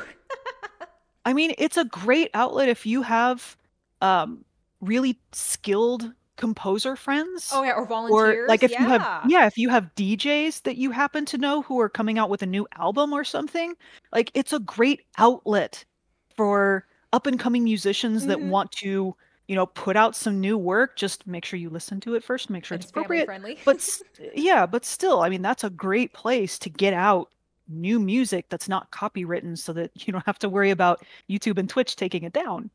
I mean, it's a great outlet if you have um, really skilled composer friends.
Oh yeah, or
Or
volunteers.
like if you have,
Yeah.
yeah, if you have D Js that you happen to know who are coming out with a new album or something, like it's a great outlet for up and coming musicians that
Mm-hmm.
want to, you know, put out some new work. Just make sure you listen to it first, make sure
And
it's
it's family
appropriate.
friendly.
But s- yeah, but still, I mean, that's a great place to get out new music that's not copywritten so that you don't have to worry about YouTube and Twitch taking it down.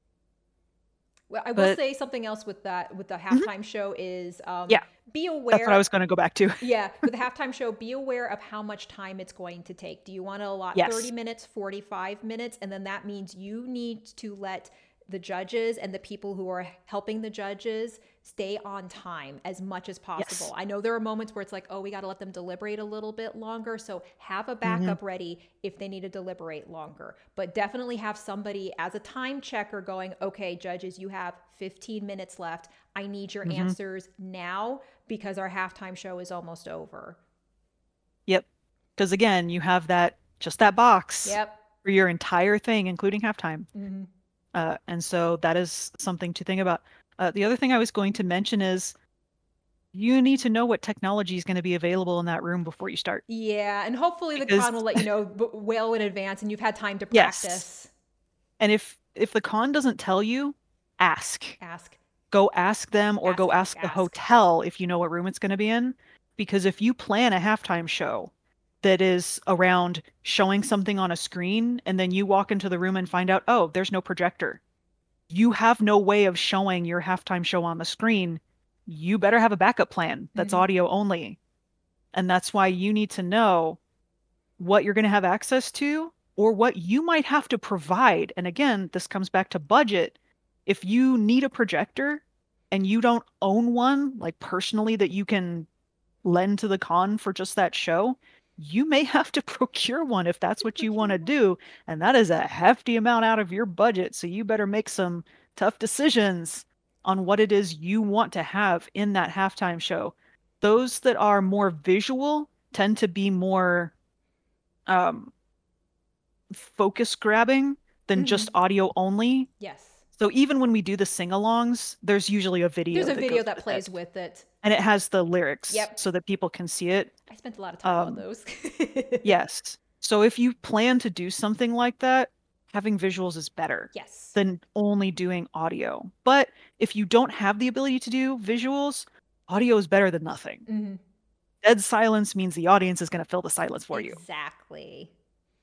Well, I will
But
say something else with that with the
mhm,
halftime show is um,
yeah,
be
that's what I
aware.
was going to go back to.
Yeah, with the halftime show, be aware of how much time it's going to take. Do you want to allot thirty
Yes.
minutes, forty-five minutes? And then that means you need to let the judges and the people who are helping the judges stay on time as much as possible.
Yes.
I know there are moments where it's like, oh, we got to let them deliberate a little bit longer. So have a
Mm-hmm.
backup ready if they need to deliberate longer. But definitely have somebody as a time checker going, okay, judges, you have fifteen minutes left. I need your
Mm-hmm.
answers now because our halftime show is almost over.
Yep. Because again, you have that just that box
Yep.
for your entire thing, including halftime.
Mm-hmm.
Uh, and so that is something to think about. Uh, the other thing I was going to mention is you need to know what technology is going to be available in that room before you start.
Yeah, and hopefully the
Because
con will let you know b- well in advance and you've had time to
yes,
practice.
and if if the con doesn't tell you, ask.
Ask,
Go ask them or
ask,
go
ask,
ask the
ask.
hotel if you know what room it's going to be in. Because if you plan a halftime show that is around showing something on a screen and then you walk into the room and find out, oh, there's no projector, you have no way of showing your halftime show on the screen. You better have a backup plan that's
Mm-hmm.
audio only. And that's why you need to know what you're going to have access to or what you might have to provide. And again, this comes back to budget. If you need a projector and you don't own one, like personally, that you can lend to the con for just that show, you may have to procure one if that's what you want to do. And that is a hefty amount out of your budget. So you better make some tough decisions on what it is you want to have in that halftime show. Those that are more visual tend to be more um, focus grabbing than
Mm-hmm.
just audio only.
Yes.
So even when we do the sing-alongs, there's usually a
There's
video
a
that
video
goes
that
with
plays
it,
with it.
and it has the lyrics
Yep.
so that people can see it.
I spent a lot of time on
Um,
those.
yes. So if you plan to do something like that, having visuals is better
Yes.
than only doing audio. But if you don't have the ability to do visuals, audio is better than nothing.
Mm-hmm.
Dead silence means the audience is going to fill the silence for you.
Exactly.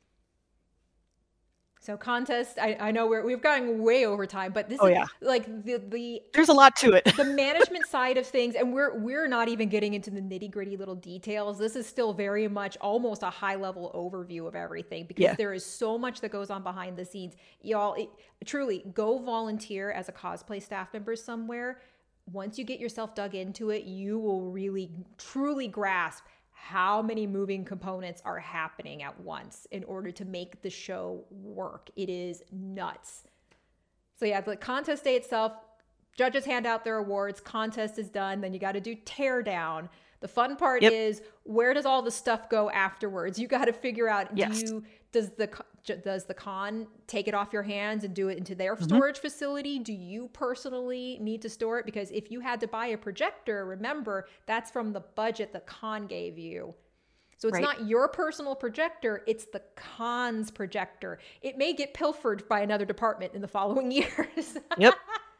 So contest, I, I know we're we've gotten way over time, but this
Oh
is
yeah.
like the the
There's a lot to it.
the management side of things, and we're we're not even getting into the nitty gritty little details. This is still very much almost a high level overview of everything because
Yeah.
there is so much that goes on behind the scenes. Y'all, it, truly, go volunteer as a cosplay staff member somewhere. Once you get yourself dug into it, you will really truly grasp how many moving components are happening at once in order to make the show work. It is nuts. So yeah, the contest day itself, judges hand out their awards, contest is done, then you got to do tear down. The fun part
Yep.
is where does all the stuff go afterwards? You got to figure out
Yes.
do you does the does the con take it off your hands and do it into their
Mhm.
storage facility? Do you personally need to store it? Because if you had to buy a projector, remember that's from the budget the con gave you. So it's
Right.
not your personal projector, it's the con's projector. It may get pilfered by another department in the following years.
Yep.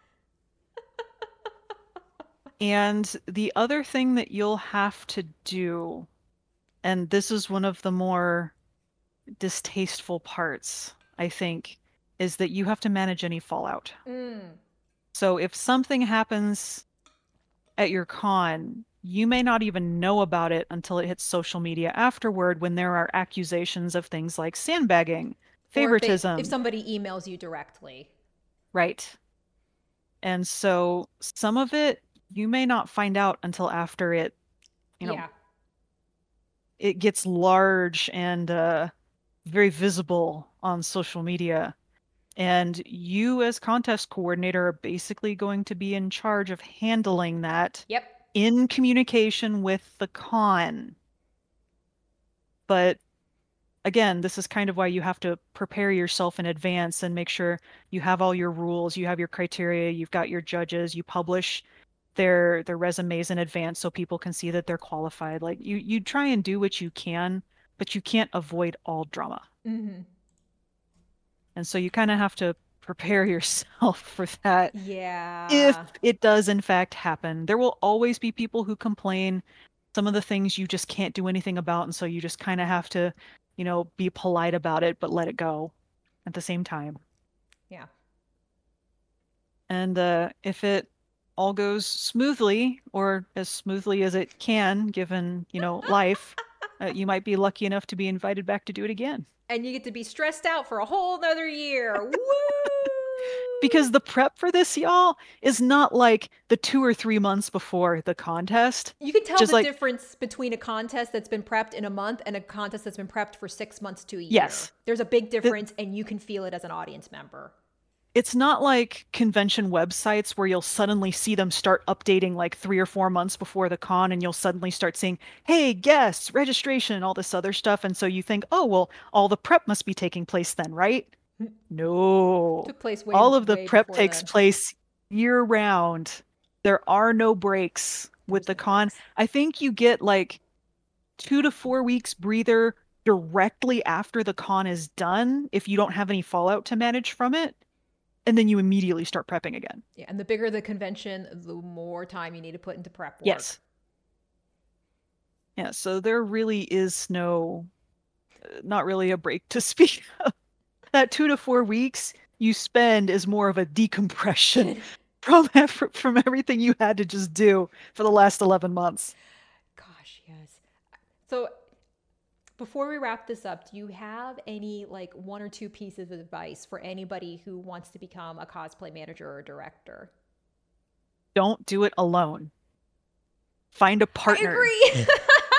And the other thing that you'll have to do, and this is one of the more distasteful parts, I think, is that you have to manage any fallout.
Mm.
So if something happens at your con, you may not even know about it until it hits social media afterward when there are accusations of things like sandbagging,
Or if, they,
favoritism.
if somebody emails you directly.
Right. And so some of it you may not find out until after it, you know,
Yeah.
it gets large and uh, very visible on social media. And you, as contest coordinator, are basically going to be in charge of handling that
Yep.
in communication with the con. But again, this is kind of why you have to prepare yourself in advance and make sure you have all your rules, you have your criteria, you've got your judges, you publish their their resumes in advance so people can see that they're qualified. Like you you try and do what you can, but you can't avoid all drama.
Mm-hmm.
And so you kind of have to prepare yourself for that.
Yeah.
If it does in fact happen, there will always be people who complain. Some of the things you just can't do anything about, and so you just kind of have to, you know, be polite about it, but let it go at the same time.
Yeah.
And uh, if it all goes smoothly, or as smoothly as it can, given, you know, life, uh, you might be lucky enough to be invited back to do it again.
And you get to be stressed out for a whole nother year. Woo!
Because the prep for this, y'all, is not like the two or three months before the contest.
You can tell
Just
the
like,
difference between a contest that's been prepped in a month and a contest that's been prepped for six months to a year.
yes,
There's a big
th-
difference, and you can feel it as an audience member.
it's not like convention websites where you'll suddenly see them start updating like three or four months before the con, and you'll suddenly start seeing, hey, guests, registration, all this other stuff. And so you think, oh, well, all the prep must be taking place then, right? No.
Took place way,
All of the
way
prep
before
takes
then.
place year round. There are no breaks with
There's
the
no
con.
breaks.
I think you get like two to four weeks breather directly after the con is done if you don't have any fallout to manage from it. And then you immediately start prepping again.
Yeah, and the bigger the convention, the more time you need to put into prep work.
Yes. Yeah, so there really is no, not really a break to speak of. That two to four weeks you spend is more of a decompression from effort, from everything you had to just do for the last eleven months.
Gosh, yes. So before we wrap this up, do you have any like one or two pieces of advice for anybody who wants to become a cosplay manager or director?
Don't do it alone. Find a partner.
I agree.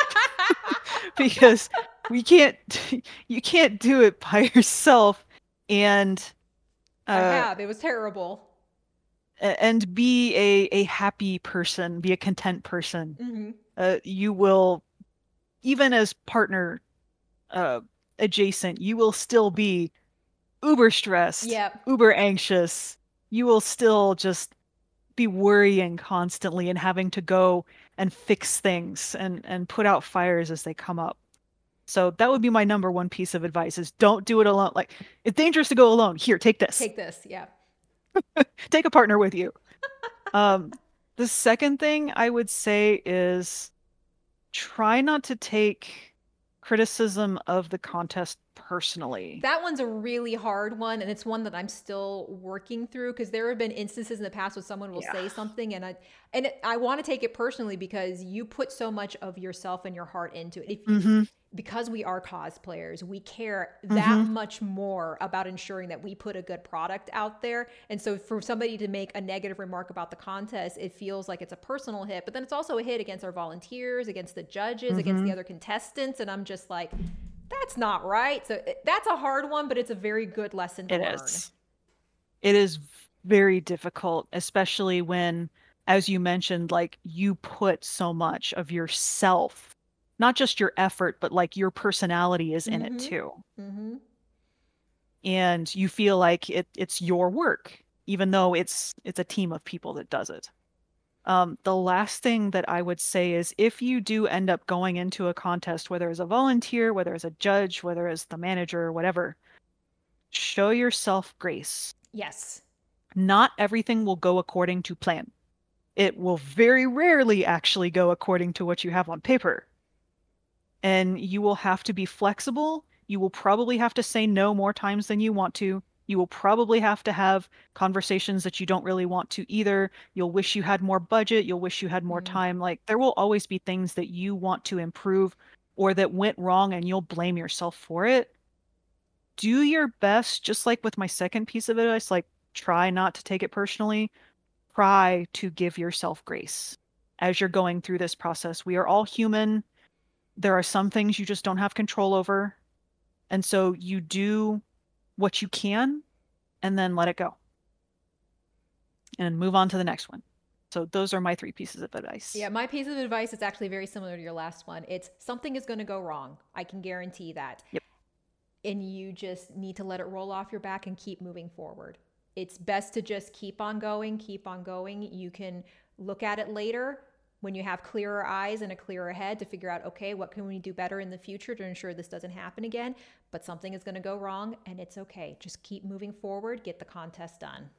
Because we can't you can't do it by yourself and
I
uh
have. It was terrible.
and be a a happy person, be a content person.
Mm-hmm.
Uh you will, even as partner uh adjacent, you will still be uber stressed,
Yep.
uber anxious. You will still just be worrying constantly and having to go and fix things and and put out fires as they come up. So that would be my number one piece of advice is don't do it alone. Like, it's dangerous to go alone. Here, take this.
Take this. Yeah.
Take a partner with you. Um, the second thing I would say is try not to take criticism of the contest personally.
That one's a really hard one, and it's one that I'm still working through because there have been instances in the past where someone will
Yeah.
say something, and I and it, I want to take it personally because you put so much of yourself and your heart into it. If you,
Mm-hmm.
because we are cosplayers, we care that
Mm-hmm.
much more about ensuring that we put a good product out there. And so for somebody to make a negative remark about the contest, it feels like it's a personal hit, but then it's also a hit against our volunteers, against the judges, against the
Mm-hmm.
other contestants, and I'm just like, that's not right. So it- that's a hard one, but it's a very good lesson to
It
learn.
is. It is very difficult, especially when, as you mentioned, like you put so much of yourself, not just your effort, but like your personality is in it
Mm-hmm.
too.
Mm-hmm.
And you feel like it it's your work, even though it's it's a team of people that does it. Um, the last thing that I would say is if you do end up going into a contest, whether as a volunteer, whether as a judge, whether as the manager, or whatever, show yourself grace.
Yes.
Not everything will go according to plan. It will very rarely actually go according to what you have on paper. And you will have to be flexible. You will probably have to say no more times than you want to. You will probably have to have conversations that you don't really want to either. You'll wish you had more budget. You'll wish you had more
Mm.
time. Like, there will always be things that you want to improve or that went wrong and you'll blame yourself for it. Do your best, just like with my second piece of advice, like try not to take it personally. Try to give yourself grace as you're going through this process. We are all human. There are some things you just don't have control over. And so you do what you can and then let it go and move on to the next one. So those are my three pieces of advice.
Yeah, my piece of advice is actually very similar to your last one. It's something is going to go wrong. I can guarantee that.
Yep.
And you just need to let it roll off your back and keep moving forward. It's best to just keep on going, keep on going. You can look at it later when you have clearer eyes and a clearer head to figure out, okay, what can we do better in the future to ensure this doesn't happen again? But something is going to go wrong and it's okay. Just keep moving forward, get the contest done.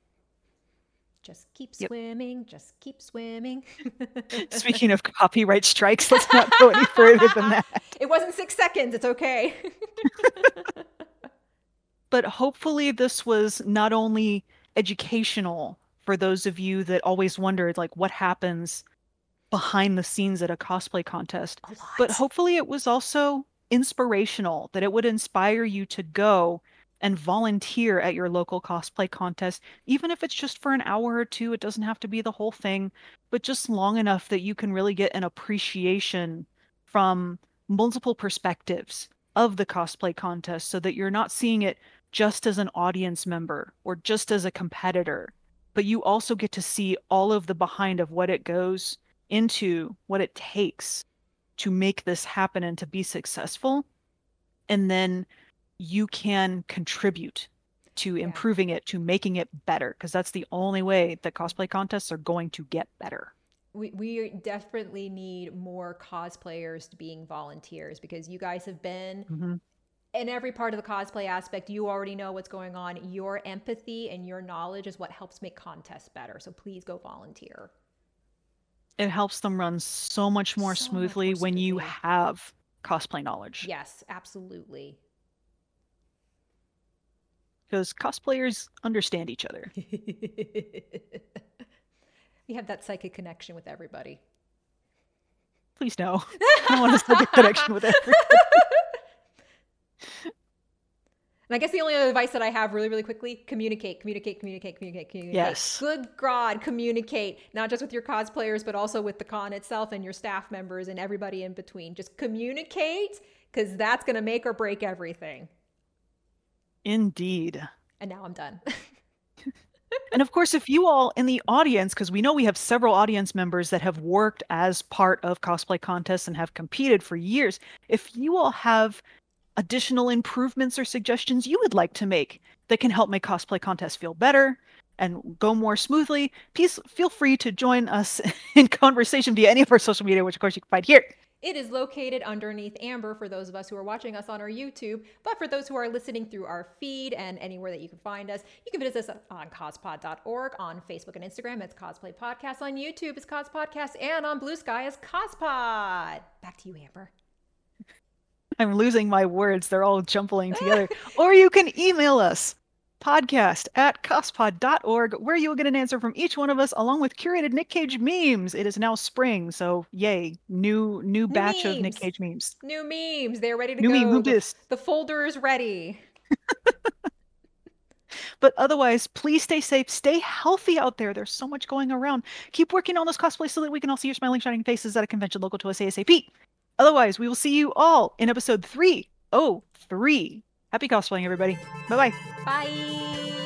Just keep
Yep.
swimming, just keep swimming.
Speaking of copyright strikes, let's not go any further than that.
It wasn't six seconds. It's okay.
But hopefully this was not only educational for those of you that always wondered, like, what happens behind the scenes at a cosplay contest,
A lot.
but hopefully it was also inspirational, that it would inspire you to go and volunteer at your local cosplay contest, even if it's just for an hour or two. It doesn't have to be the whole thing, but just long enough that you can really get an appreciation from multiple perspectives of the cosplay contest so that you're not seeing it just as an audience member or just as a competitor, but you also get to see all of the behind of what it goes into, what it takes to make this happen and to be successful. And then you can contribute to
Yeah.
improving it, to making it better, because that's the only way that cosplay contests are going to get better.
We, we definitely need more cosplayers being volunteers because you guys have been
Mm-hmm.
in every part of the cosplay aspect. You already know what's going on. Your empathy and your knowledge is what helps make contests better. So please go volunteer.
It helps them run so much more
So much
smoothly
more
when you
smoothly.
have cosplay knowledge.
Yes, absolutely.
Because cosplayers understand each other.
We have that psychic connection with everybody.
Please no. I don't want a psychic connection with everybody.
And I guess the only other advice that I have really, really quickly, communicate, communicate, communicate, communicate, communicate.
Yes.
Good God, communicate, not just with your cosplayers, but also with the con itself and your staff members and everybody in between. Just communicate, because that's going to make or break everything.
Indeed.
And now I'm done.
And of course, if you all in the audience, because we know we have several audience members that have worked as part of cosplay contests and have competed for years, if you all have additional improvements or suggestions you would like to make that can help make cosplay contests feel better and go more smoothly, please feel free to join us in conversation via any of our social media, which of course you can find here.
It is located underneath Amber for those of us who are watching us on our YouTube, but for those who are listening through our feed and anywhere that you can find us, you can visit us on cospod dot org, on Facebook and Instagram, it's Cosplay Podcast, on YouTube, it's Cos Podcast, and on Blue Sky, it's Cospod. Back to you, Amber.
I'm losing my words. They're all jumbling together. Or you can email us, podcast at cospod dot org, where you'll get an answer from each one of us, along with curated Nick Cage memes. It is now spring, so yay, new new batch
Memes.
of Nick Cage memes.
New memes. They're ready to
New
go.
meme, who
the,
dis?
the folder is ready.
But otherwise, please stay safe, stay healthy out there. There's so much going around. Keep working on this cosplay so that we can all see your smiling, shining faces at a convention local to us ASAP. Otherwise, we will see you all in episode three oh three. Happy cosplaying, everybody. Bye-bye.
Bye.